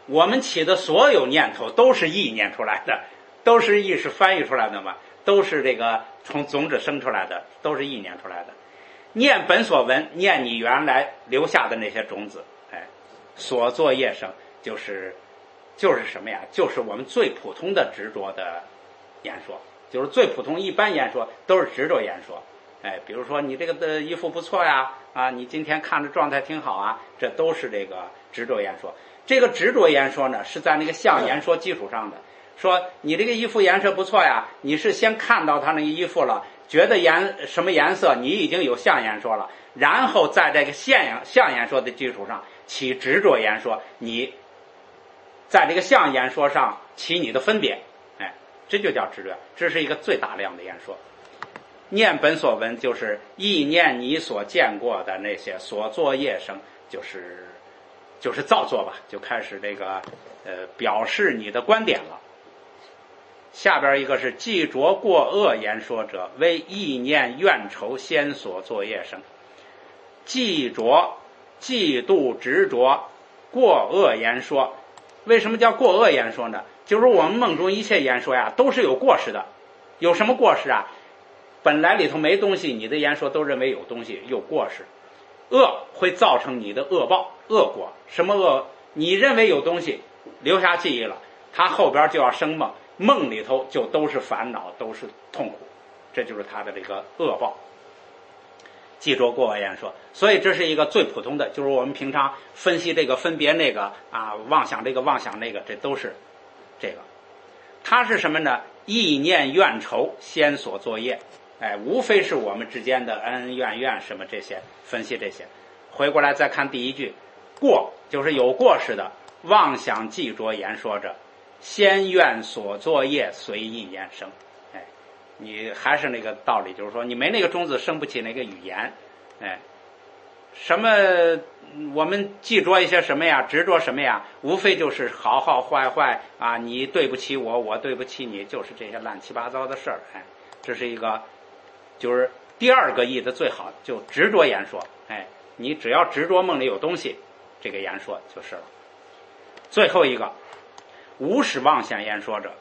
我们起的所有念头都是意念出来的，都是意识翻译出来的嘛，都是这个从种子生出来的，都是意念出来的。念本所闻，念你原来留下的那些种子，所作业生就是什么呀？就是我们最普通的执着的言说，就是最普通一般言说都是执着言说。比如说你这个的衣服不错呀，你今天看着状态挺好啊，这都是这个执着言说。这个执着言说呢，是在那个相言说基础上的。说你这个衣服颜色不错呀，你是先看到他那个衣服了，觉得什么颜色，你已经有相言说了，然后在这个相言说的基础上起执着言说，你在这个相言说上起你的分别，这就叫执着，这是一个最大量的言说。念本所闻就是意念你所见过的那些所作业生，就是造作吧，就开始这个表示你的观点了。下边一个是记着过恶言说者，为意念怨仇先所作业生。记着、嫉妒、执着、过恶言说，为什么叫过恶言说呢？就是我们梦中一切言说呀，都是有过失的。有什么过失啊？本来里头没东西，你的言说都认为有东西，有过失。恶会造成你的恶报、恶果。什么恶？你认为有东西，留下记忆了，它后边就要生梦，梦里头就都是烦恼，都是痛苦，这就是它的这个恶报。记着过恶言说，所以这是一个最普通的，就是我们平常分析这个分别那个妄想这个妄想那个，这都是这个。它是什么呢？意念怨仇先所作业，无非是我们之间的恩恩怨怨什么这些，分析这些。回过来再看第一句，过就是有过失的，妄想记着言说者，先愿所作业随意念生。你还是那个道理，就是说你没那个种子生不起那个语言。什么我们记着一些什么呀，执着什么呀，无非就是好好坏坏你对不起我，我对不起你，就是这些乱七八糟的事儿。这是一个就是第二个义的最好，就执着言说。你只要执着梦里有东西，这个言说就是了。最后一个无始妄想言说者，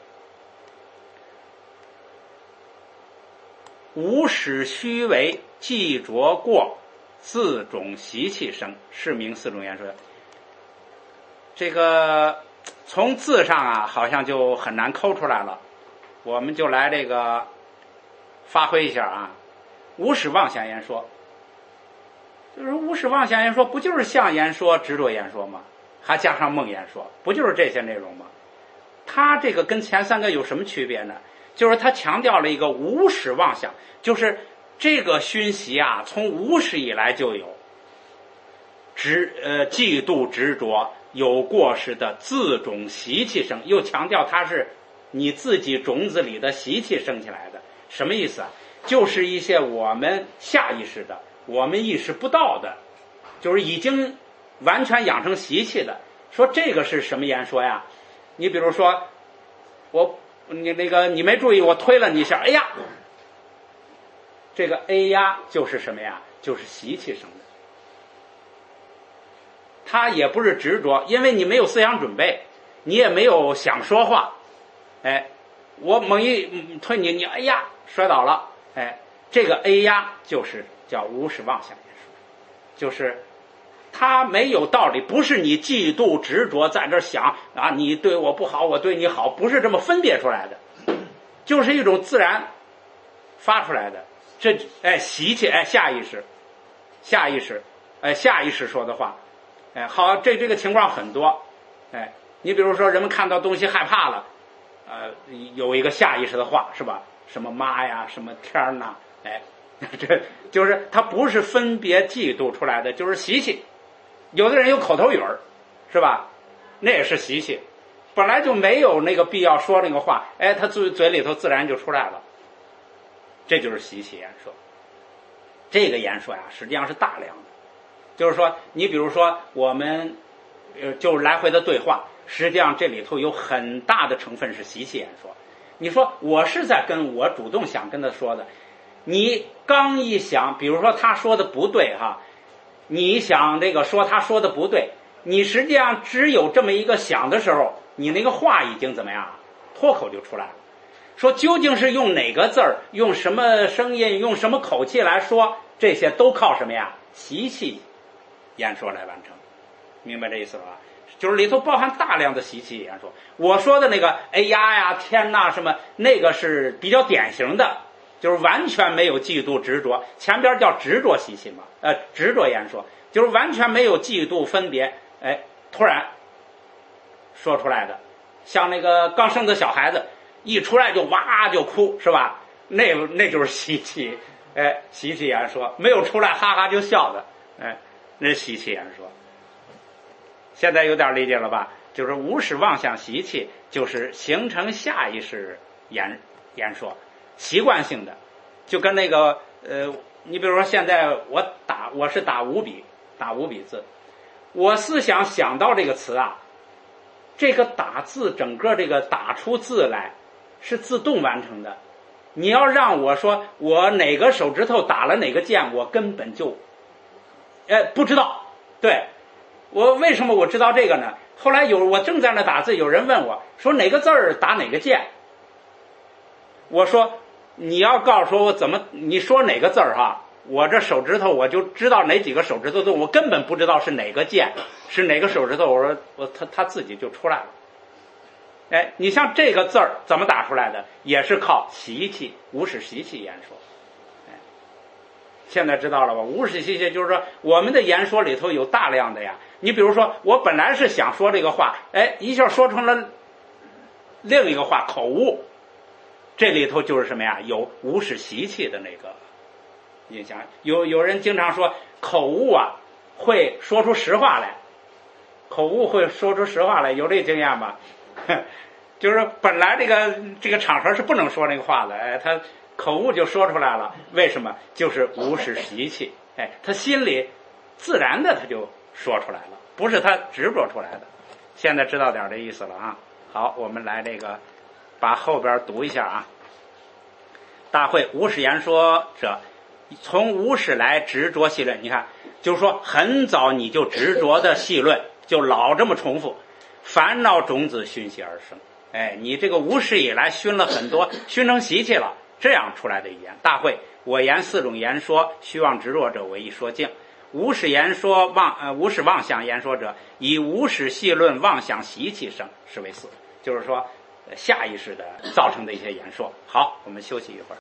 无始虚为记着过自种习气生，是名四种言说。这个从字上好像就很难抠出来了，我们就来这个发挥一下无始妄想言说，就是无始妄想言说，不就是相言说、执着言说吗？还加上梦言说，不就是这些内容吗？它这个跟前三个有什么区别呢？就是它强调了一个无始妄想，就是这个熏习从无始以来就有嫉妒执着有过失的自种习气生，又强调它是你自己种子里的习气生起来的。什么意思就是一些我们下意识的，我们意识不到的，就是已经完全养成习气的。说这个是什么言说呀？你比如说你没注意，我推了你一下，哎呀，这个哎呀就是什么呀？就是习气生的。他也不是执着，因为你没有思想准备，你也没有想说话，我猛一推你哎呀摔倒了，这个哎呀就是叫无始妄想言说，就是他没有道理，不是你嫉妒执着在这想你对我不好，我对你好，不是这么分别出来的，就是一种自然发出来的。这习气下意识说的话。好，这个情况很多。你比如说人们看到东西害怕了，有一个下意识的话是吧？什么妈呀，什么天呐，这就是他不是分别嫉妒出来的，就是习气。有的人有口头语儿，是吧？那也是习气，本来就没有那个必要说那个话，他嘴里头自然就出来了，这就是习气言说。这个言说实际上是大量的。就是说你比如说我们就来回的对话，实际上这里头有很大的成分是习气言说。你说我是在跟我主动想跟他说的，你刚一想，比如说他说的不对你想这个说他说的不对， 你实际上只有这么一个想的时候，你那个话已经怎么样，脱口就出来了。说究竟是用哪个字儿，用什么声音，用什么口气来说，这些都靠什么呀？习气言说来完成。明白这意思了吧？就是里头包含大量的习气言说。我说的那个哎呀天哪什么，那个是比较典型的，就是完全没有嫉妒执着，前边叫执着习气嘛，执着言说，就是完全没有嫉妒分别，哎，突然说出来的，像那个刚生的小孩子一出来就哇就哭，是吧？那就是习气，哎，习气言说，没有出来哈哈就笑的，哎，那是习气言说。现在有点理解了吧？就是无始妄想习气，就是形成下意识言说，习惯性的，就跟那个你比如说现在我是打五笔字，我思想到这个词啊，这个打字整个这个打出字来是自动完成的。你要让我说我哪个手指头打了哪个键，我根本就不知道。对，我为什么我知道这个呢？后来我正在那打字，有人问我说哪个字儿打哪个键，我说你要告诉我怎么你说哪个字儿哈，我这手指头我就知道哪几个手指头动，我根本不知道是哪个键是哪个手指头，我说他自己就出来了。哎，你像这个字儿怎么打出来的，也是靠习气，无始习气言说。哎，现在知道了吧？无始习气就是说我们的言说里头有大量的呀。你比如说我本来是想说这个话，哎，一下说成了另一个话，口误，这里头就是什么呀？有无始习气的那个影响。有人经常说口误啊会说出实话来，口误会说出实话来，有这经验吧？就是本来这个场合是不能说那个话的，哎，他口误就说出来了。为什么？就是无始习气，哎，他心里自然的他就说出来了，不是他执着出来的。现在知道点这意思了啊。好，我们来这个把后边读一下啊。大会无始言说者，从无始来执着细论。你看，就是说很早你就执着的细论，就老这么重复，烦恼种子熏习而生。哎，你这个无始以来熏了很多，熏成习气了，这样出来的语言。大会我言四种言说，虚妄执着者为一说境。无始言说无始妄想言说者，以无始细论妄想习气生，是为四。就是说下意识的造成的一些言说。好，我们休息一会儿。